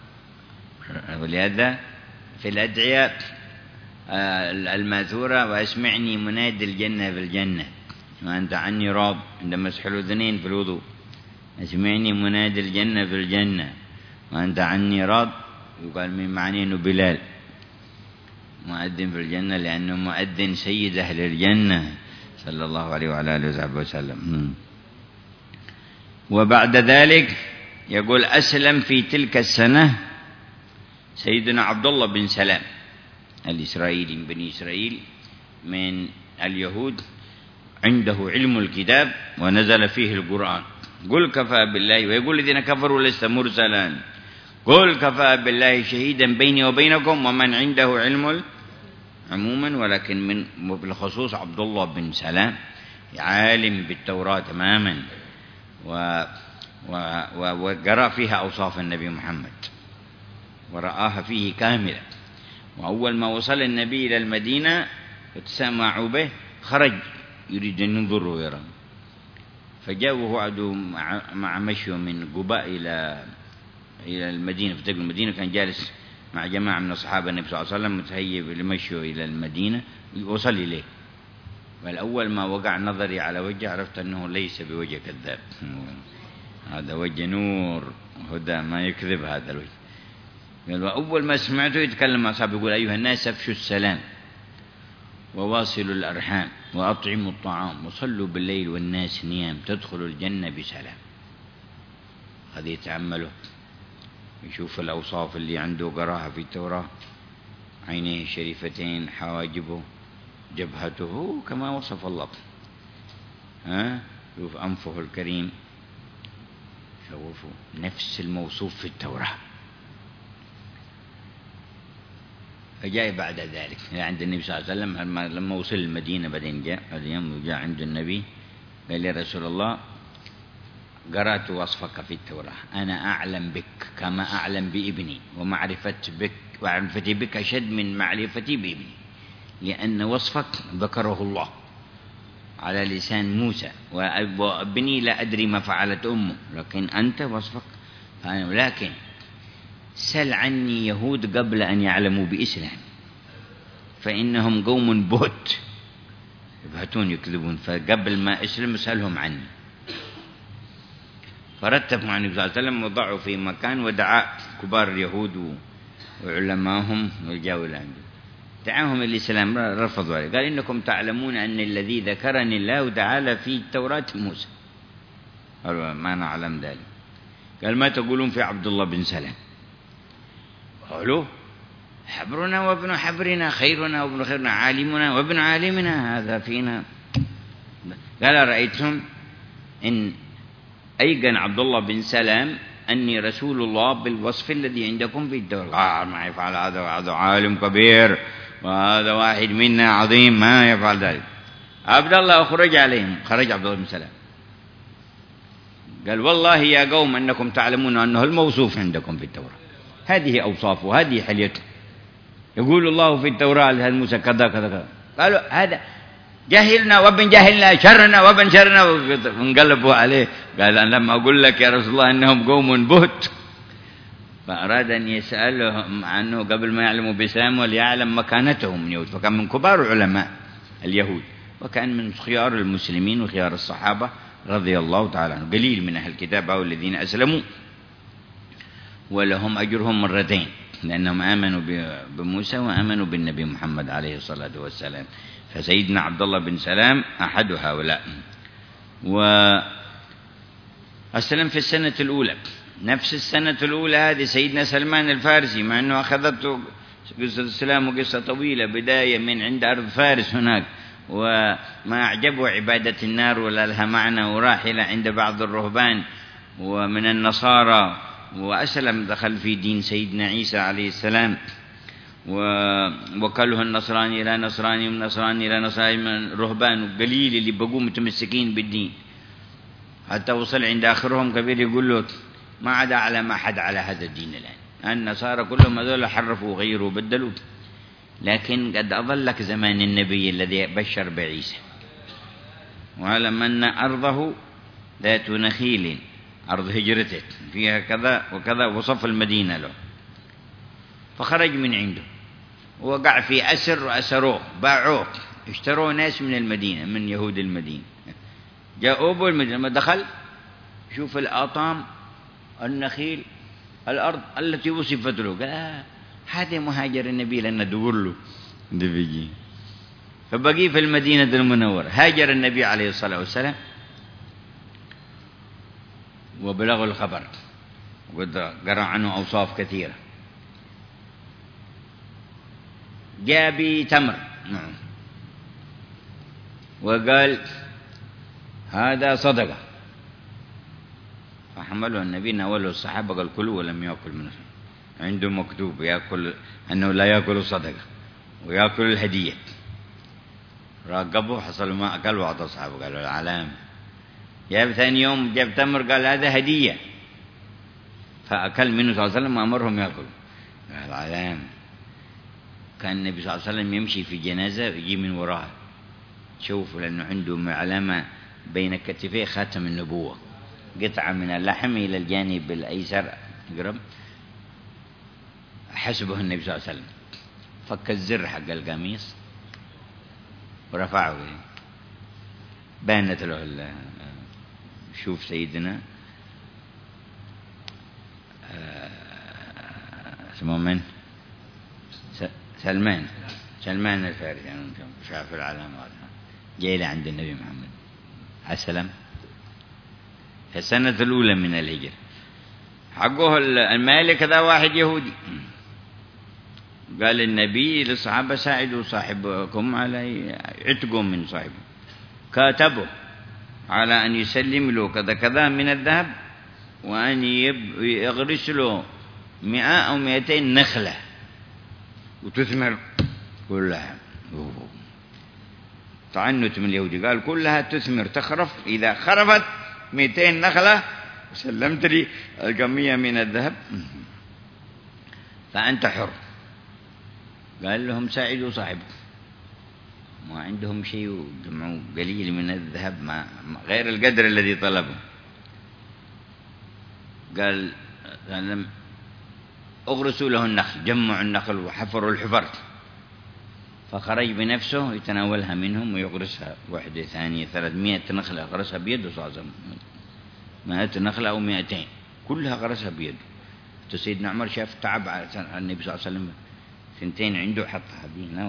ولهذا في الأدعية الماثورة وأسمعني منادي الجنة بالجنة وأنت عني راض، عند مسح الأذنين في الوضوء، أسمعني منادي الجنة في الجنة وأنت عني راض، يقال من معنى أنه بلال مؤذن في الجنة لأنه مؤذن سيد أهل الجنة صلى الله عليه وعلى آله وصحبه وسلم. وبعد ذلك يقول أسلم في تلك السنة سيدنا عبد الله بن سلام الإسرائيلي من بني إسرائيل من اليهود، عنده علم الكتاب ونزل فيه القرآن. قل كفى بالله، ويقول الذين كفروا لست مرسلا، قل كفى بالله شهيدا بيني وبينكم ومن عنده علم عموما، ولكن من بالخصوص عبد الله بن سلام عالم بالتوراة تماما وقرأ فيها أوصاف النبي محمد ورآها فيه كاملة. وأول ما وصل النبي إلى المدينة وتسامعوا به خرج يريد أن ينظر ويرى، فجاء وهو عدو مع مشيه من قباء إلى المدينة. فتلك المدينة كان جالس مع جماعة من أصحاب النبي صلى الله عليه وسلم متهيب لمشيه إلى المدينة، وصل إليه. والأول ما وقع نظري على وجه عرفت أنه ليس بوجه كذاب، هذا وجه نور هدى ما يكذب هذا الوجه. قال وأول ما سمعته يتكلم مع أصحابه يقول أيها الناس أفشوا السلام وواصلوا الأرحام وأطعموا الطعام وصلوا بالليل والناس نيام تدخلوا الجنة بسلام. هذا يتعمله يشوف الأوصاف اللي عنده قراها في التوراة، عينيه الشريفتين، حواجبه، جبهته كما وصف الله، شوف أنفه الكريم، شوفوا نفس الموصوف في التوراة. فجاء بعد ذلك عند النبي صلى الله عليه وسلم لما وصل المدينة، بعدين جاء عند النبي قال يا رسول الله قرأت وصفك في التوراة، أنا أعلم بك كما أعلم بابني، ومعرفتي بك أشد من معرفتي بابني، لأن وصفك ذكره الله على لسان موسى، وابني لا أدري ما فعلت أمه، لكن أنت وصفك. لكن سل عني يهود قبل أن يعلموا بإسلام، فإنهم قوم بهت يبهتون يكذبون، فقبل ما أسلم سألهم عني. فرتب مع النبي صلى الله عليه وسلم وضعوا في مكان ودعا كبار اليهود وعلماهم وجاءوا عنده، دعاهم الإسلام رفضوا عليه. قال إنكم تعلمون أن الذي ذكرني الله تعالى في التوراة موسى. قالوا ما نعلم ذلك. قال ما تقولون في عبد الله بن سلام؟ قالوا حبرنا وابن حبرنا، خيرنا وابن خيرنا، عالمنا وابن عالمنا، هذا فينا. قال رأيتم إن أيقن عبد الله بن سلام أني رسول الله بالوصف الذي عندكم في التوراة، ما يفعل هذا، وهذا عالم كبير، وهذا واحد منا عظيم ما يفعل ذلك. عبد الله أخرج عليهم، خرج عبد الله بن سلام قال والله يا قوم أنكم تعلمون أنه الموصوف عندكم في التوراة، هذه أوصافه، هذه حليته، يقول الله في التوراة لهذا موسى كذا كذا كذا. قالوا هذا جهلنا وابن جهلنا، شرنا وابن شرنا، وانقلبوا عليه. قال أنا لما أقول لك يا رسول الله إنهم قوم بهت، فأراد أن يسألهم عنه قبل ما يعلموا بإسلام وليعلم مكانتهم من يهود. فكان من كبار علماء اليهود، وكان من خيار المسلمين وخيار الصحابة رضي الله تعالى عنهم. قليل من أهل الكتاب أو الذين أسلموا ولهم أجرهم مرتين، لأنهم آمنوا بموسى وآمنوا بالنبي محمد عليه الصلاة والسلام. فسيدنا عبد الله بن سلام أحد هؤلاء. وأسلم في السنة الأولى، نفس السنة الأولى هذه سيدنا سلمان الفارسي، مع أنه أخذته قصة الإسلام وقصة طويلة، بداية من عند أرض فارس هناك، وما أعجبه عبادة النار ولا لها معنى، وراحلة عند بعض الرهبان ومن النصارى، وأسلم دخل في دين سيدنا عيسى عليه السلام، وكله النصراني إلى نصراني، من نصراني إلى نصراني، من رهبان قليل اللي بقوا متمسكين بالدين، حتى وصل عند آخرهم كبير يقول له ما عدا على ما حد على هذا الدين الآن، النصارى كلهم هذول حرفوا وغيروا وبدلوا، لكن قد أظلك زمان النبي الذي بشر بعيسى. وعلم أن أرضه ذات نخيل، أرض هجرته فيها كذا وكذا، وصف المدينة له. فخرج من عنده ووقع في أسر وأسروه، باعوه، اشتروه ناس من المدينة، من يهود المدينة. جاءوا بالمدينة، لما دخل شوف الأطام، النخيل، الأرض التي وصفت له، قال هذا مهاجر النبي لأن ندور له بيجي. فبقي في المدينة المنورة. هاجر النبي عليه الصلاة والسلام وبلغوا الخبر، وقد قرأ عنه أوصاف كثيرة. جاء بتمر وقال هذا صدقة، فحمله النبي، ناوله الصحابة، قال كلوا ولم يأكل منه. عنده مكتوب يأكل أنه لا يأكل الصدقة ويأكل الهدية. راقبوا، حصل ما أكل، وأعطى أصحابه، قالوا العلام. جاب ثاني يوم جاب تمر، قال هذا هدية، فأكل منه صلى الله عليه وسلم وأمرهم يأكلوا، قال العلام. كان النبي صلى الله عليه وسلم يمشي في جنازة يجي من وراها، شوفوا، لأنه عنده علامة بين كتفيه خاتم النبوة، قطعة من اللحم إلى الجانب الأيسر قرب، حسبه النبي صلى الله عليه وسلم، فك الزر حق القميص ورفعه، بانت له. شوف سيدنا اسمه من؟ سلمان الفارسي، يعني شاف العلامة جاي له عند النبي محمد عليه السلام في السنة الأولى من الهجرة. حقه المالك ذا واحد يهودي، قال النبي للصحابة ساعدوا صاحبكم على عتقوا من صاحبه، كاتبه على أن يسلم له كذا كذا من الذهب، وأن يغرس له 100 أو 200 نخلة وتثمر كلها. تعنت من اليهودي، قال كلها تثمر تخرف، إذا خرفت 200 نخلة وسلمت لي الكمية من الذهب فأنت حر. قال لهم ساعدوا صاحبكم، ما عندهم شيء وجمعوا قليل من الذهب ما غير القدر الذي طلبه. قال اغرسوا له النخل، جمعوا النخل وحفروا الحفر، فخرج بنفسه يتناولها منهم ويغرسها، واحدة ثانية 300 نخلة غرسها بيده صلى الله عليه وسلم، 100 نخلة أو 200 كلها غرسها بيده. سيدنا عمر شاف تعب على النبي صلى الله عليه وسلم، 2 عنده حطها بينا.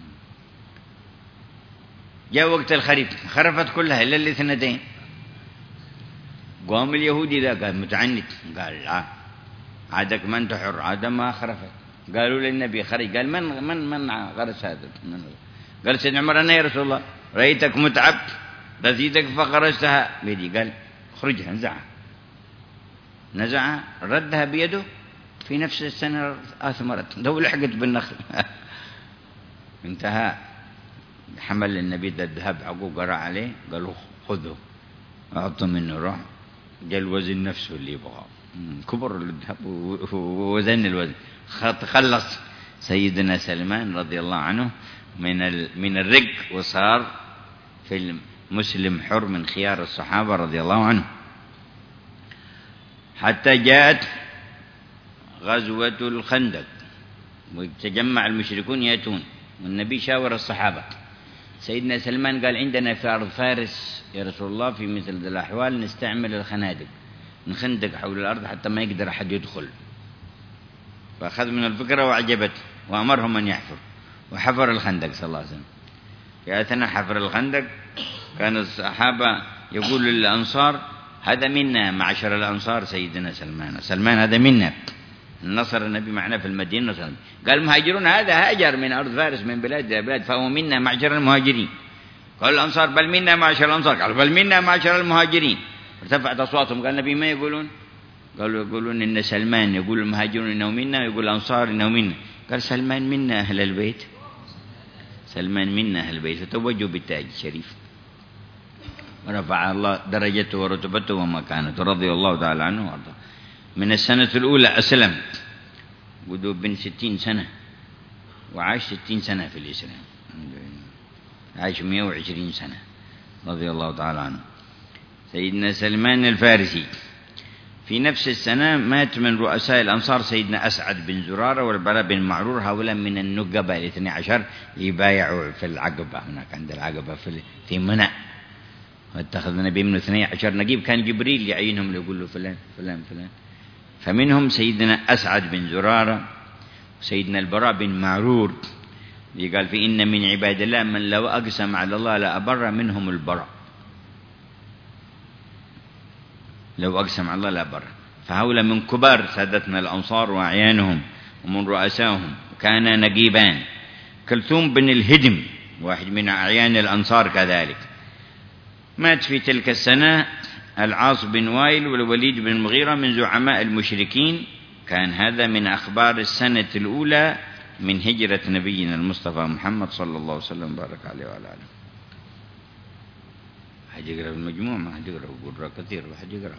جاء وقت الخريف خرفت كلها إلا اللي 2. قام اليهودي ذا قال متعنت، قال لا عادك ما أنت حر، عاد ما خرفت. قالوا للنبي خرج، قال من غرس هذا؟ قال سيدنا عمر أنا يا رسول الله رأيتك متعب رزيتك فغرستها بيدي. قال خرجها، نزعها ردها بيده، في نفس السنة أثمرت، لو لحقت بالنخل. انتهى. حمل النبي الذهب عقو قرأ عليه، قالوا خذه أعطوا منه، روح جاء الوزن نفسه اللي يبغاه، كبر الذهب ووزن الوزن. تخلص سيدنا سلمان رضي الله عنه من الرق، وصار في المسلم حر من خيار الصحابة رضي الله عنه. حتى جاءت غزوة الخندق وتجمع المشركون يأتون، والنبي شاور الصحابة. سيدنا سلمان قال عندنا في أرض فارس يا رسول الله في مثل ذي الأحوال نستعمل الخنادق، نخندق حول الأرض حتى ما يقدر أحد يدخل. فأخذ من الفكرة وعجبته وأمرهم أن يحفر، وحفر الخندق صلى الله عليه وسلم. في أثناء حفر الخندق كان الصحابة يقول للأنصار هذا منا معشر الأنصار سيدنا سلمان هذا منا، نصر النبي معنا في المدينة. قال المهاجرون هذا هاجر من أرض فارس من بلاد إلى بلاد فهو منا معشر المهاجرين. قال الأنصار بل منا معشر الأنصار، قال بل منا معشر المهاجرين. ارتفعت أصواتهم. قال النبي ما يقولون؟ قالوا يقولون إن سلمان يقول المهاجرون إنه منا ويقول الأنصار إنه منا. قال سلمان منا أهل البيت، سلمان منا أهل البيت، فتوجوا بالتاج الشريف ورفع الله درجته ورتبته ومكانته رضي الله تعالى عنه وارضاه. من السنة الأولى أسلم، قدوب بن 60 سنة وعاش 60 سنة في الإسلام، عاش 120 سنة رضي الله تعالى عنه. سيدنا سلمان الفارسي في نفس السنة مات من رؤساء الأنصار سيدنا أسعد بن زرارة والبراء بن معرور، هؤلاء من النقبة 12 يبايعوا في العقبة، هناك عند العقبة في منى، واتخذ النبي من 12 نقيب، كان جبريل يعينهم يقول له فلان فلان فلان. فمنهم سيدنا أسعد بن زرارة وسيدنا البراء بن معرور، قال في إن من عباد الله من لو أقسم على الله لأبر، منهم البراء، لو أقسم على الله لأبر. فهؤلاء من كبار سادتنا الأنصار وأعيانهم ومن رؤسائهم، كان نقيبان. كلثوم بن الهدم واحد من أعيان الأنصار كذلك، مات في تلك السنة العاص بن وائل والوليد بن المغيرة من زعماء المشركين. كان هذا من أخبار السنة الأولى من هجرة نبينا المصطفى محمد صلى الله عليه وسلم، بارك عليه وعلى آله. حد يقرأ المجموع؟ ما حد يقرأ، يقرأ كثير وحد يقرأ.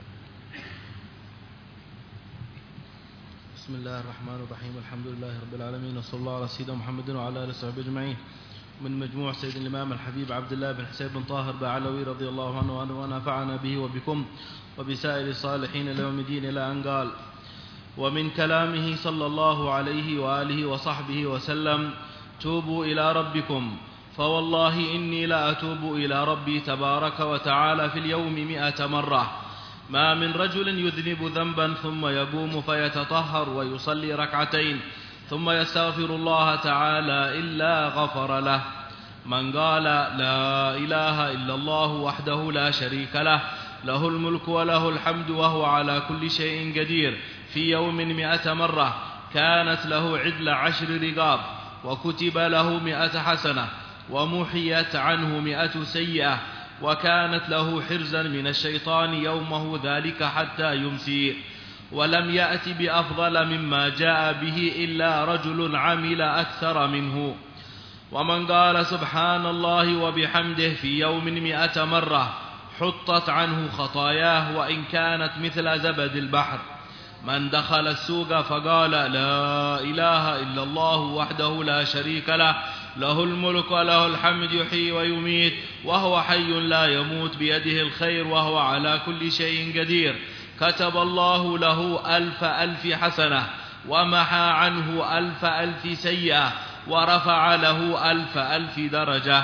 بسم الله الرحمن الرحيم، الحمد لله رب العالمين، وصلى الله على سيدنا محمد وعلى آله وصحبه أجمعين. من مجموع سيد الإمام الحبيب عبد الله بن حسين بن طاهر بعلوي رضي الله عنه ونفعنا به وبكم وبسائر الصالحين ليوم الدين، إلى أن قال: ومن كلامه صلى الله عليه وآله وصحبه وسلم: توبوا إلى ربكم، فوالله إني لأتوب إلى ربي تبارك وتعالى في اليوم 100 مرة، ما من رجل يذنب ذنبا ثم يقوم فيتطهر ويصلي ركعتين ثم يستغفر الله تعالى إلا غفر له. من قال لا إله إلا الله وحده لا شريك له، له الملك وله الحمد وهو على كل شيء قدير، في يوم 100 مرة، كانت له عدل 10 رقاب، وكتب له 100 حسنة، ومحيت عنه 100 سيئة، وكانت له حرزا من الشيطان يومه ذلك حتى يمسي. ولم يأت بأفضل مما جاء به إلا رجل عمل أكثر منه. ومن قال سبحان الله وبحمده في يوم 100 مرة، حطت عنه خطاياه وإن كانت مثل زبد البحر. من دخل السوق فقال لا إله إلا الله وحده لا شريك له، له الملك وله الحمد يحيي ويميت وهو حي لا يموت، بيده الخير وهو على كل شيء قدير، كتب الله له 1000 حسنة، ومحى عنه 1000 سيئة، ورفع له 1000 درجة.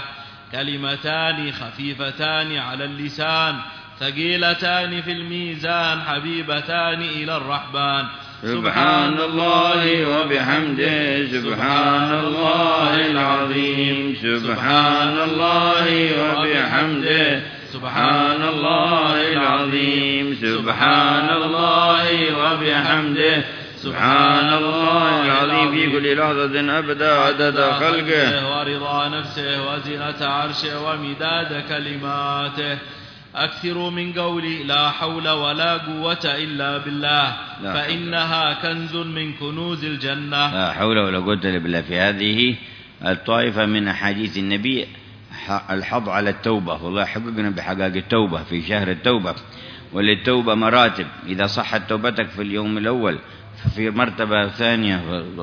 كلمتان خفيفتان على اللسان، ثقيلتان في الميزان، حبيبتان إلى الرحمن. سبحان الله وبحمده، سبحان الله العظيم، سبحان الله وبحمده، سبحان الله العظيم، سبحان الله وبحمده، سبحان الله العظيم، في كل لحظة أبدا عدد خلقه ورضا نفسه وزنة عرشه ومداد كلماته. أكثروا من قولي لا حول ولا قوة إلا بالله، فإنها كنز من كنوز الجنة. لا حول ولا قوة إلا بالله. في هذه الطائفة من أحاديث النبي الحظ على التوبة، والله حققنا بحقاق التوبة في شهر التوبة. وللتوبة مراتب، إذا صحت توبتك في اليوم الأول ففي مرتبة ثانية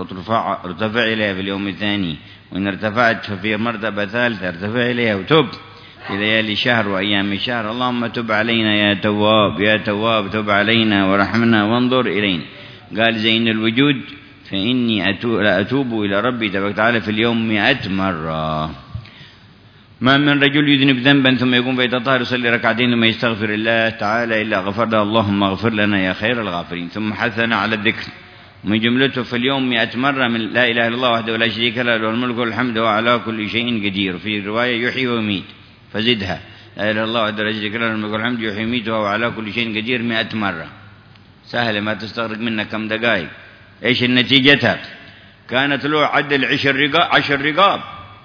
ارتفع إليها في اليوم الثاني، وإن ارتفعت ففي مرتبة ثالثة ارتفع إليها وتب في ليالي شهر وأيام الشهر. اللهم تب علينا يا تواب، يا تواب تب علينا ورحمنا وانظر إلينا. قال زين الوجود فإني أتوب إلى ربي تبارك وتعالى في اليوم 100 مرة. ما من رجل يذنب ذنبا ثم يقوم فيتطهر يصلي ركعتين ثم يستغفر الله تعالى إلا غفر له، اللهم اغفر لنا يا خير الغافرين. ثم حثنا على الذكر، من جملته في اليوم 100 مرة من لا إله إلا الله وحده لا شريك له، له الملك والحمد وعلى كل شيء قدير. في رواية يحيي ويميت فزدها لا إله إلا الله وحده لا شريك له، له الملك والحمد يحيي ويميت وهو على كل شيء قدير 100 مرة. سهلة، ما تستغرق منك كم دقائق. إيش النتيجة؟ كانت له عدل 10 رقاب.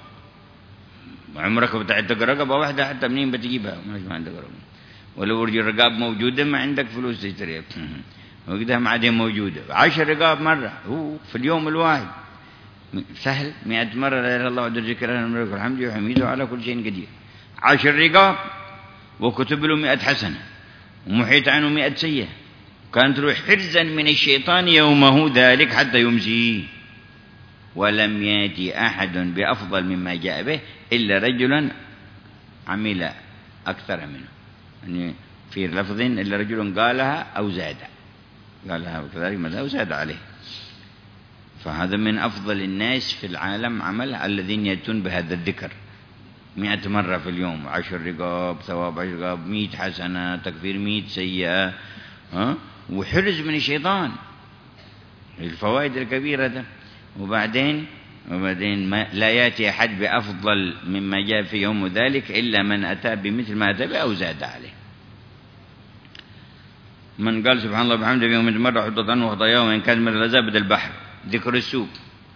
عمرك بتعتق رقبة واحدة حتى منين بتجيبها؟ ما عندك رقبة. ولو ورجي الرقاب موجودة ما عندك فلوس تشتريها، وقتها ما عادها موجودة. 10 رقاب مرة هو في اليوم الواحد. سهل، 100 مرة لا إله إلا الله وحده لا شريك له، له الملك والحمد وحميده على كل شيء قدير. 10 رقاب وكتب له 100 حسنة، ومحيط عنه 100 سيئة، كانت له حرزا من الشيطان يومه ذلك حتى يمسي. ولم يأتي أحد بأفضل مما جاء به إلا رجلا عمل أكثر منه، يعني في لفظ إلا رجل قالها أو زاد، قالها وكذلك مثلا أو زاد عليه. فهذا من أفضل الناس في العالم عمل الذين يأتون بهذا الذكر 100 مرة في اليوم، 10 رقاب، ثواب 10 رقاب، 100 حسنة، تكفير 100 سيئة، وحرز من الشيطان، الفوائد الكبيرة ده. وبعدين لا يأتي أحد بأفضل مما جاء في يوم ذلك إلا من أتى بمثل ما أتى به أو زاد عليه. من قال سبحان الله بحمده يوم مرة حطت عنه خطاياه وإن كان من الزبد البحر. ذكر السوق،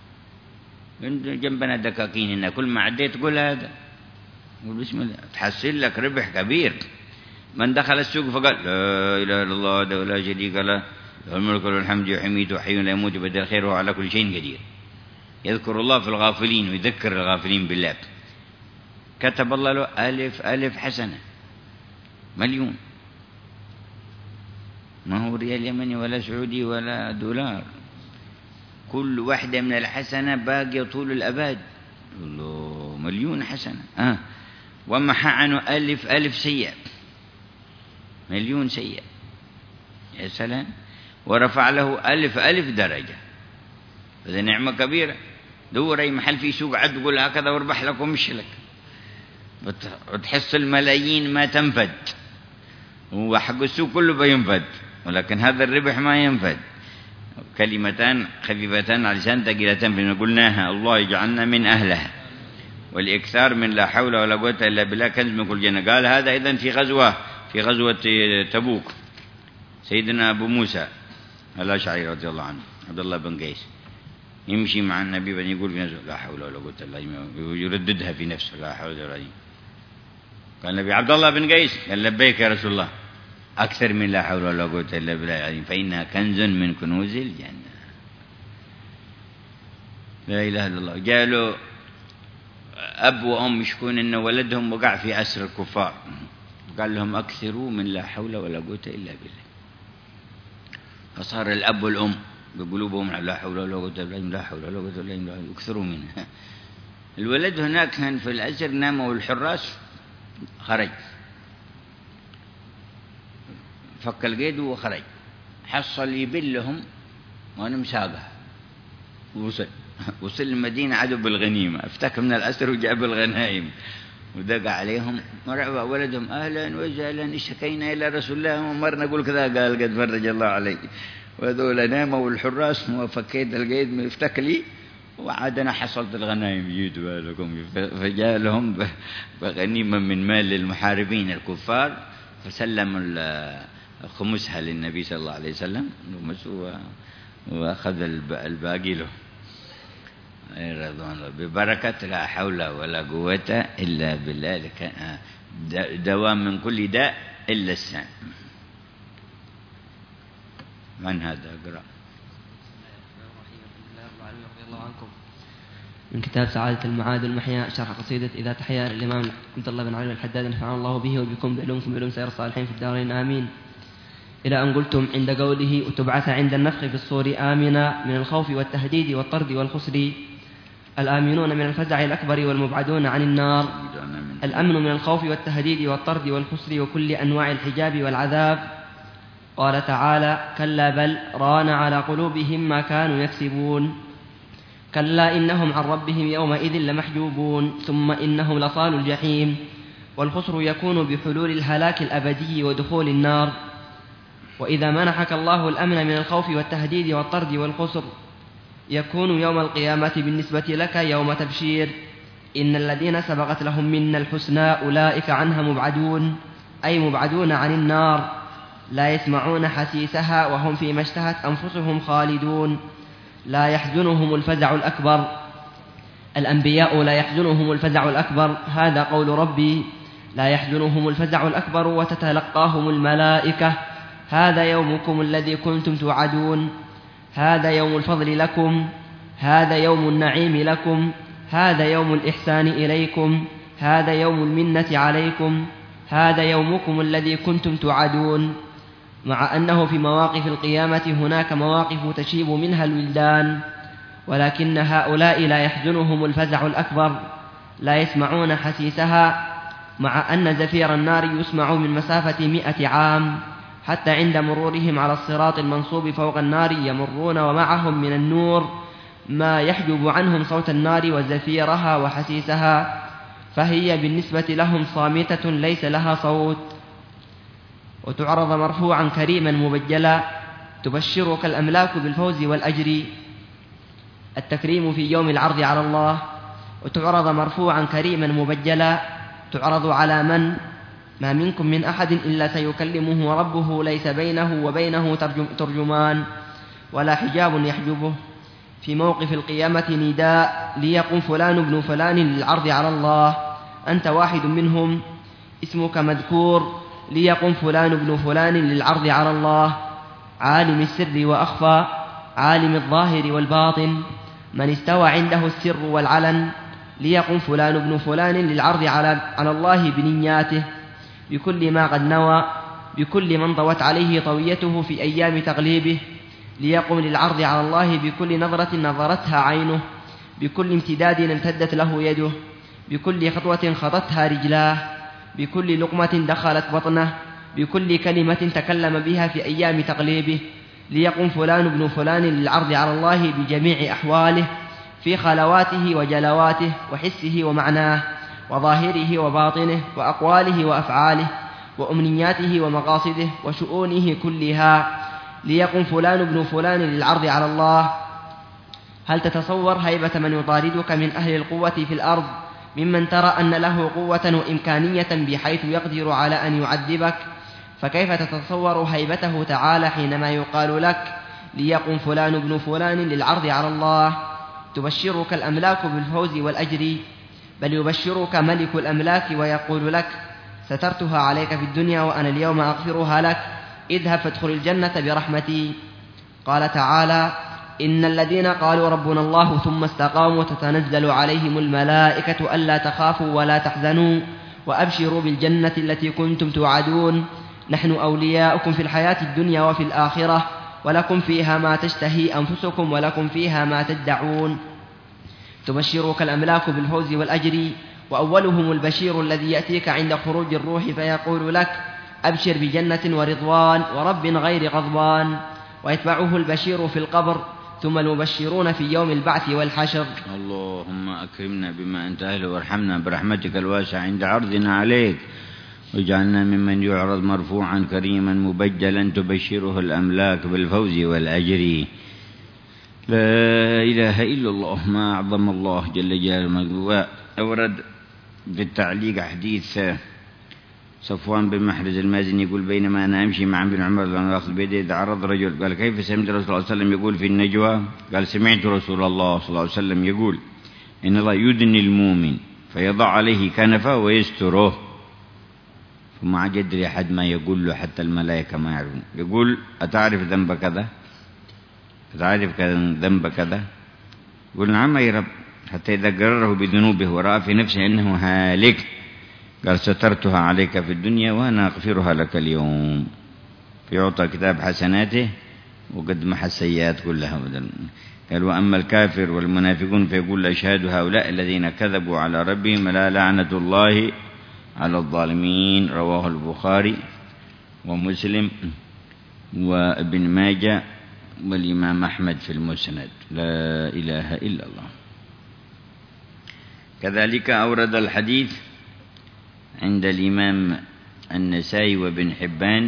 جنبنا دكاكين هنا، كل ما عديت تقول هذا، قول بسم الله، تحصل لك ربح كبير. من دخل السوق فقال لا إله إلا الله وحده لا شريك له، له الملك وله الحمد يحيي وحي لا يموت بدل الخير وهو على كل شيء قدير. يذكر الله في الغافلين ويذكر الغافلين بالله، كتب الله له 1000 حسنة، مليون. ما هو ريال يمني ولا سعودي ولا دولار، كل واحدة من الحسنة باقية طول الأبد. الله، مليون حسنة. ومحى عنه 1000 سيئة، مليون سيئة. يا سلام. ورفع له 1000 درجة. هذا نعمة كبيرة. دور أي محل في سوق عد تقول هكذا واربح لك ومش لك، وتحس الملايين ما تنفد، وحق السوق كله بينفد، ولكن هذا الربح ما ينفد. كلمتان خفيفتان على لسان ثقيلتان فيما قلناها، الله يجعلنا من أهلها. والإكثار من لا حول ولا قوة إلا بالله كنز من كل جنة. قال هذا إذن في غزوة تبوك، سيدنا أبو موسى الأشعري رضي الله عنه عبد الله بن قيس يمشي مع النبي بن يقول في نفسه لا حول ولا قوة إلا بالله، يرددها في نفسه لا حول ولا قوة. قال النبي عبد الله بن قيس، قال لبيك يا رسول الله، أكثر من لا حول ولا قوة إلا بالله يعني فإنها كنز من كنوز الجنة. لا إله إلا الله. جاء أب وأم يشكون أن ولدهم وقع في أسر الكفار، قال لهم أكثروا من لا حول ولا قوة إلا بالله. فصار الأب والأم بقلوبهم لا حول ولا قوة إلا بالله، لا حول ولا قوة إلا بالله، يكثروا منها. الولد هناك كان في الأسر نام والحراس خرج، فك القيد وخرج، حصل يبلهم وأنا مساقها، وصل المدينة عدو بالغنيمة، افتك من الأسر وجاب الغنائم ودق عليهم ورعوا ولدهم أهلا وسهلا اشتكينا إلى رسول الله ومرنا نقول كذا، قال قد فرج الله علي. وذول ناموا والحراس وفكيت القيد من افتك لي وعاد أنا حصلت الغنائم جيدوا لكم. فجاء لهم بغنيمة من مال المحاربين الكفار، فسلم خمسها للنبي صلى الله عليه وسلم وأخذ الباقي له رضوان الله ببركة لا حول ولا قوة إلا بالله. دوام من كل داء إلا السام. من هذا أقرأ؟ من كتاب سعادة المعاد والمحيا شرح قصيدة إذا تحيا الإمام عبد الله بن علي الحداد نفعنا الله به وبكم بعلومكم بعلوم سائر الصالحين في الدارين آمين. إلى أن قلتم عند قوله وتبعث عند النفخ في الصور آمنا من الخوف والتهديد والطرد والخسر. الآمنون من الفزع الأكبر والمبعدون عن النار. الأمن من الخوف والتهديد والطرد والخسر وكل أنواع الحجاب والعذاب. قال تعالى كلا بل ران على قلوبهم ما كانوا يكسبون. كلا إنهم عن ربهم يومئذ لمحجوبون ثم إنهم لصالوا الجحيم. والخسر يكون بحلول الهلاك الأبدي ودخول النار. وإذا منحك الله الأمن من الخوف والتهديد والطرد والخسر يكون يوم القيامة بالنسبة لك يوم تبشير. إن الذين سبقت لهم منا الحسنى أولئك عنها مبعدون، أي مبعدون عن النار، لا يسمعون حسيسها وهم فيما اشتهت أنفسهم خالدون. لا يحزنهم الفزع الأكبر. الأنبياء لا يحزنهم الفزع الأكبر، هذا قول ربي لا يحزنهم الفزع الأكبر وتتلقاهم الملائكة هذا يومكم الذي كنتم توعدون. هذا يوم الفضل لكم، هذا يوم النعيم لكم، هذا يوم الإحسان إليكم، هذا يوم المنة عليكم، هذا يومكم الذي كنتم توعدون. مع أنه في مواقف القيامة هناك مواقف تشيب منها الولدان ولكن هؤلاء لا يحزنهم الفزع الأكبر، لا يسمعون حسيسها، مع أن زفير النار يسمع من مسافة 100 عام، حتى عند مرورهم على الصراط المنصوب فوق النار يمرون ومعهم من النور ما يحجب عنهم صوت النار وزفيرها وحسيسها، فهي بالنسبة لهم صامتة ليس لها صوت. وتعرض مرفوعا كريما مبجلا، تبشرك الأملاك بالفوز والأجر، التكريم في يوم العرض على الله. وتعرض مرفوعا كريما مبجلا، تعرض على من ما منكم من أحد إلا سيكلمه ربه ليس بينه وبينه ترجمان ولا حجاب يحجبه. في موقف القيامة نداء ليقم فلان بن فلان للعرض على الله، أنت واحد منهم، اسمك مذكور، ليقم فلان بن فلان للعرض على الله، عالم السر وأخفى، عالم الظاهر والباطن، من استوى عنده السر والعلن، ليقم فلان بن فلان للعرض على الله بنياته، بكل ما قد نوى، بكل من ضوت عليه طويته في أيام تغليبه، ليقم للعرض على الله بكل نظرة نظرتها عينه، بكل امتداد امتدت له يده، بكل خطوة خطتها رجلاه، بكل لقمة دخلت بطنه، بكل كلمة تكلم بها في أيام تغليبه، ليقم فلان بن فلان للعرض على الله بجميع أحواله، في خلواته وجلواته وحسه ومعناه وظاهره وباطنه وأقواله وأفعاله وأمنياته ومقاصده وشؤونه كلها، ليقم فلان بن فلان للعرض على الله. هل تتصور هيبة من يطاردك من أهل القوة في الأرض، ممن ترى أن له قوة وإمكانية بحيث يقدر على أن يعذبك؟ فكيف تتصور هيبته تعالى حينما يقال لك ليقم فلان بن فلان للعرض على الله؟ تبشرك الأملاك بالفوز والأجر، بل يبشرك ملك الأملاك ويقول لك سترتها عليك في الدنيا وأنا اليوم أغفرها لك، اذهب فادخل الجنة برحمتي. قال تعالى إن الذين قالوا ربنا الله ثم استقاموا تتنزل عليهم الملائكة ألا تخافوا ولا تحزنوا وأبشروا بالجنة التي كنتم توعدون، نحن أولياؤكم في الحياة الدنيا وفي الآخرة، ولكم فيها ما تشتهي أنفسكم ولكم فيها ما تدعون. تبشرك الأملاك بالفوز والأجر، وأولهم البشير الذي يأتيك عند خروج الروح فيقول لك أبشر بجنة ورضوان ورب غير غضبان، ويتبعه البشير في القبر، ثم المبشرون في يوم البعث والحشر. اللهم أكرمنا بما أنت أهله وارحمنا برحمتك الواسعة عند عرضنا عليك، واجعلنا ممن يعرض مرفوعا كريما مبجلا تبشره الأملاك بالفوز والأجر. لا إله إلا الله، ما أعظم الله جل جلاله. أورد في التعليق حديث صفوان بن محرز المازني يقول بينما أنا أمشي مع ابن عمر لأن أخذ بيدي تعرض رجل قال كيف سمعت رسول الله صلى الله عليه وسلم يقول في النجوى؟ قال سمعت رسول الله صلى الله عليه وسلم يقول إن الله يدني المؤمن فيضع عليه كنفه ويستره، ثم عاد يدري أحد ما يقول له حتى الملائكة ما يعرفون، يقول أتعرف ذنب كذا؟ أتعرف ذنب كذا؟ يقول نعم يا رب، حتى إذا قرره بذنوبه ورأى في نفسه أنه هالك قال سترتها عليك في الدنيا وأنا أغفرها لك اليوم، فيعطى كتاب حسناته وقد محى السيئات كلها. قال وأما الكافر والمنافقون فيقول أشهد هؤلاء الذين كذبوا على ربهم لا لعنة الله على الظالمين. رواه البخاري ومسلم وابن ماجه والإمام أحمد في المسند. لا إله إلا الله. كذلك أورد الحديث عند الإمام النسائي وابن حبان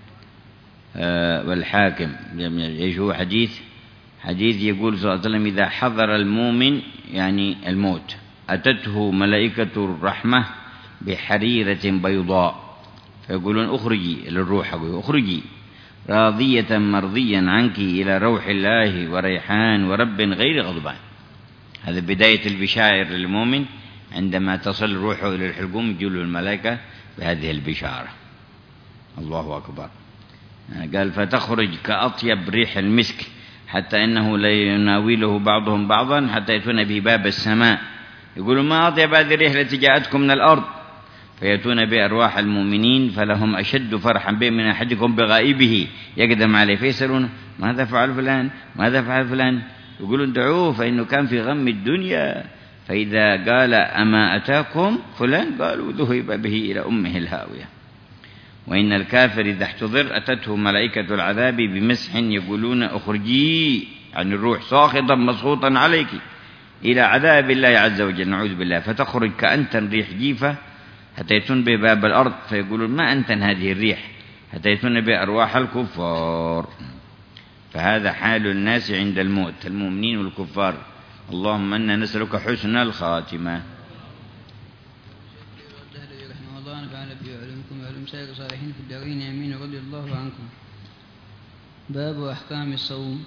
والحاكم. إيش هو حديث يقول صلى الله عليه وسلم إذا حضر المؤمن يعني الموت أتته ملائكة الرحمة بحريرة بيضاء فيقولون أخرجي للروح، أخرجي راضية مرضيا عنك إلى روح الله وريحان ورب غير غضبان. هذا بداية البشائر للمؤمن، عندما تصل روحه إلى الحلقوم يجيله الملائكة بهذه البشارة. الله أكبر. قال فتخرج كأطيب ريح المسك حتى إنه لا يناوله بعضهم بعضا حتى يأتون به باب السماء يقولوا ما أطيب هذه الريح التي جاءتكم من الأرض، فيأتون بأرواح المؤمنين فلهم أشد فرحا به من أحدكم بغائبه يقدم عليه، فيسألون ماذا فعل فلان ماذا فعل فلان، يقولون دعوه فإنه كان في غم الدنيا، فإذا قال أما أتاكم فلان قالوا ذهب به إلى أمه الهاوية. وإن الكافر إذا احتضر أتته ملائكة العذاب بمسح يقولون أخرجي عن الروح ساخطا مسخوطا عليك إلى عذاب الله عز وجل، نعوذ بالله، فتخرج كأنتن ريح جيفة أتيتون بباب الأرض، فيقولون ما أنتن هذه الريح، أتيتون بأرواح الكفار. فهذا حال الناس عند الموت، المؤمنين والكفار. اللهم إنا نسألك حسن الخاتمة. رحمه الله نفعنا بعلومكم وعلوم سائر الصالحين في الدارين آمين رضي الله عنكم. باب أحكام الصوم.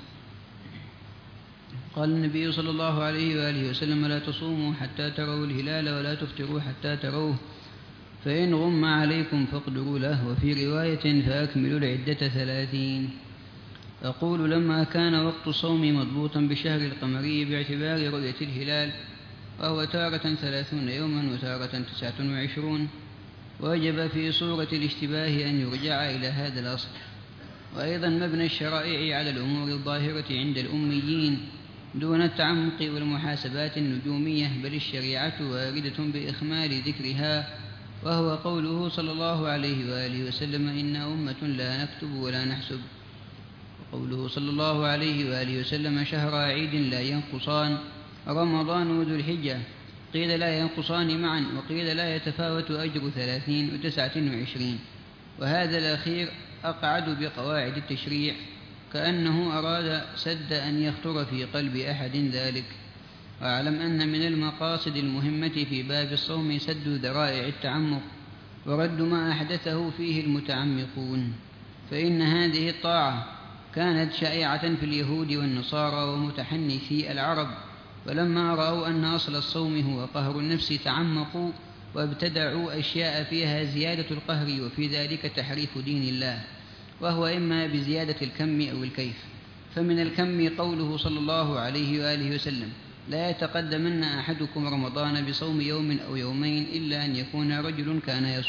قال النبي صلى الله عليه وآله وسلم لا تصوموا حتى تروا الهلال ولا تفطروا حتى تروه، فإن غم عليكم فاقدروا له، وفي رواية فأكملوا العدة 30. أقول لما كان وقت الصوم مضبوطا بشهر القمري باعتبار رؤية الهلال، وهو تارة 30 يوما وتارة 29، وجب في صورة الاشتباه أن يرجع إلى هذا الأصل. وأيضا مبنى الشرائع على الأمور الظاهرة عند الأميين دون التعمق والمحاسبات النجومية، بل الشريعة واردة بإخمال ذكرها، وهو قوله صلى الله عليه وآله وسلم إن أمة لا نكتب ولا نحسب، وقوله صلى الله عليه وآله وسلم شهر عيد لا ينقصان رمضان وذو الحجة، قيل لا ينقصان معا، وقيل لا يتفاوت أجر 30 و29، وهذا الأخير أقعد بقواعد التشريع، كأنه أراد سد أن يخطر في قلب أحد ذلك. وأعلم أن من المقاصد المهمة في باب الصوم سد ذرائع التعمق ورد ما أحدثه فيه المتعمقون، فإن هذه الطاعة كانت شائعة في اليهود والنصارى ومتحنثي العرب، فلما رأوا أن أصل الصوم هو قهر النفس تعمقوا وابتدعوا أشياء فيها زيادة القهر، وفي ذلك تحريف دين الله، وهو إما بزيادة الكم أو الكيف. فمن الكم قوله صلى الله عليه وآله وسلم لا يتقدمن أحدكم رمضان بصوم يوم أو يومين إلا أن يكون رجل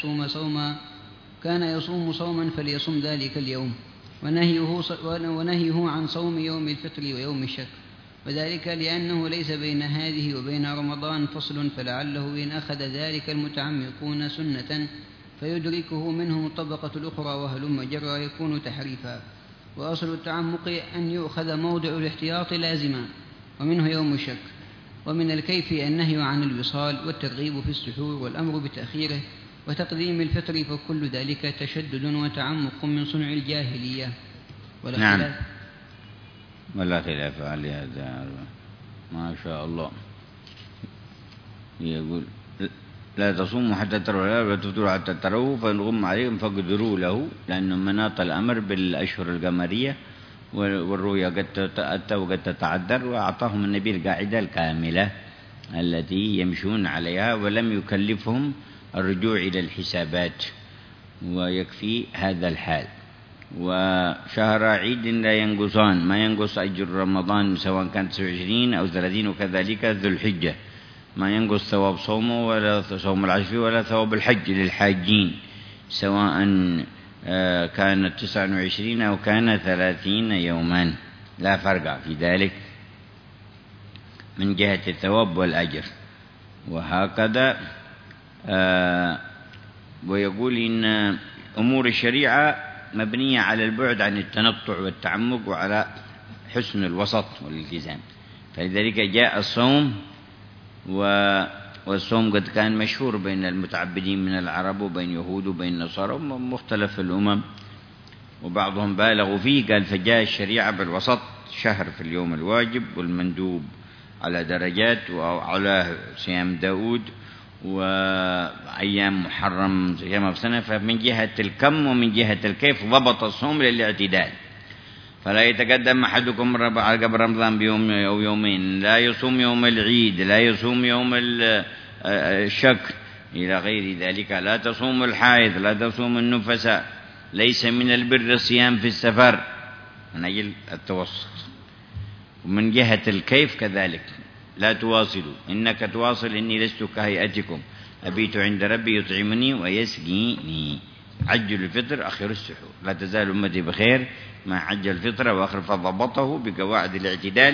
كان يصوم صوما فليصم ذلك اليوم، ونهيه عن صوم يوم الفطر ويوم الشك، وذلك لأنه ليس بين هذه وبين رمضان فصل، فلعله إن أخذ ذلك المتعمقون سنة فيدركه منهم الطبقة الأخرى وهلم جرى يكون تحريفا. وأصل التعمق أن يؤخذ موضع الاحتياط لازما، ومنه يوم الشك. ومن الكيف النهي عن الوصال والترغيب في السحور والأمر بتأخيره وتقديم الفطر، فكل ذلك تشدد وتعمق من صنع الجاهلية. نعم، ولا خلاف على هذا، ما شاء الله. يقول لا تصوموا حتى تروا الهلال ولا تفطروا حتى تروه، فإن غم عليكم فاقدروا له، لأنه مناط الأمر بالأشهر القمرية، والرؤيا قد تتأتى وقد تتعذر، وأعطاهم النبي القاعدة الكاملة التي يمشون عليها، ولم يكلفهم الرجوع إلى الحسابات، ويكفي هذا الحال. وشهر عيد لا ينقصان، ما ينقص أجر رمضان سواء كان 29 أو 30، وكذلك ذو الحجة ما ينقص ثواب صومه ولا صوم العشر ولا ثواب الحج للحاجين، سواء كانت 29 أو كان 30 يوما، لا فرق في ذلك من جهة الثواب والأجر. وهكذا ويقول إن أمور الشريعة مبنية على البعد عن التنطع والتعمق وعلى حسن الوسط والالتزام، فلذلك جاء الصوم. والصوم قد كان مشهور بين المتعبدين من العرب وبين يهود وبين نصارى ومختلف الأمم، وبعضهم بالغوا فيه، قال فجاء الشريعة بالوسط، شهر في اليوم الواجب والمندوب على درجات، وعلى صيام داود وأيام محرم كما في سنة. فمن جهة الكم ومن جهة الكيف ضبط الصوم للاعتدال، فلا يتقدم أحدكم قبل رمضان بيوم أو يومين، لا يصوم يوم العيد، لا يصوم يوم الشك إلى غير ذلك، لا تصوم الحائض، لا تصوم النفساء، ليس من البر الصيام في السفر، من أجل التوسط. ومن جهة الكيف كذلك، لا تواصلوا، إنك تواصل إني لست كهيئتكم، أبيت عند ربي يطعمني ويسقيني. عجل الفطر أخر السحور، لا تزال أمتي بخير ما عجل الفطر وأخر، فضبطه بقواعد الاعتدال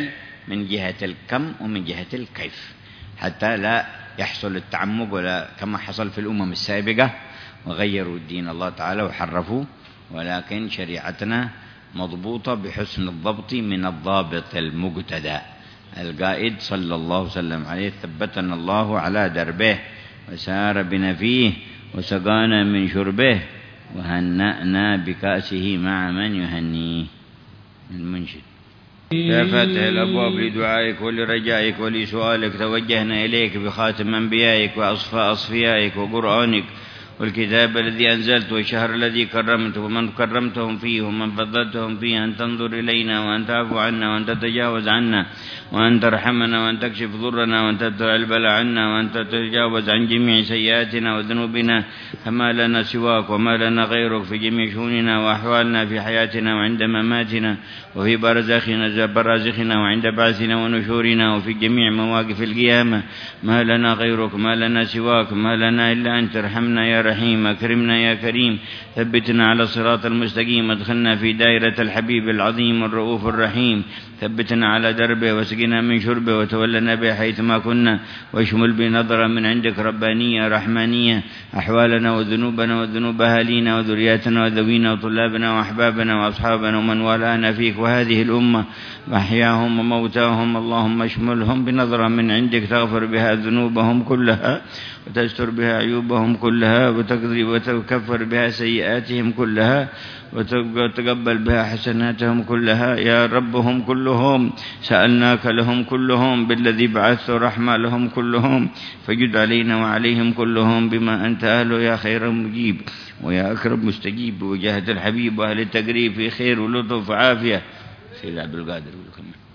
من جهة الكم ومن جهة الكيف، حتى لا يحصل التعمق ولا كما حصل في الأمم السابقة وغيروا الدين الله تعالى وحرفوا. ولكن شريعتنا مضبوطة بحسن الضبط من الضابط المقتدى القائد صلى الله وسلم عليه: ثبتنا الله على دربه وسار بنا فيه وسقانا من شربه وهنأنا بكأسه مع من يهنيه. المنشد: يا فاتح الأبواب لدعائك ولرجائك ولسؤالك توجهنا إليك بخاتم أنبيائك وأصفاء أصفيائك وقرآنك والكتاب الذي أنزلت والشهر الذي كرمت ومن كرمتهم فيه ومن فضلتهم فيه أن تنظر إلينا وأن تعفو عنا وأن تتجاوز عنا وأن ترحمنا وأن تكشف ضرنا وأن تدفع البلاء عنا وأن تتجاوز عن جميع سيئاتنا وذنوبنا، فما لنا سواك وما لنا غيرك في جميع شؤوننا وأحوالنا في حياتنا وعند مماتنا وفي برازخنا وعند بعثنا ونشورنا وفي جميع مواقف القيامة. ما لنا غيرك ما لنا سواك ما لنا إلا أنت. ارحمنا يا رحيم، أكرمنا يا كريم، ثبتنا على الصراط المستقيم، ادخلنا في دائرة الحبيب العظيم الرؤوف الرحيم، ثبتنا على دربه واسقنا من شربه وتولنا به حيثما كنا، واشمل بنظرة من عندك ربانية رحمانية أحوالنا وذنوبنا وذنوب أهالينا وذرياتنا وذوينا وطلابنا وأحبابنا وأصحابنا ومن والانا فيك وهذه الأمة وأحياهم وموتاهم. اللهم اشملهم بنظرة من عندك تغفر بها ذنوبهم كلها وتستر بها عيوبهم كلها وتقضي وتكفر بها سيئاتهم كلها وتقبل بها حسناتهم كلها. يا ربهم كلهم سألناك لهم كلهم بالذي بعثت رحمة لهم كلهم، فجد علينا وعليهم كلهم بما أنت أهله يا خير مجيب ويا أكرم مستجيب وجاهد الحبيب وأهل التقريب في خير ولطف وعافية. سيد عبد القادر.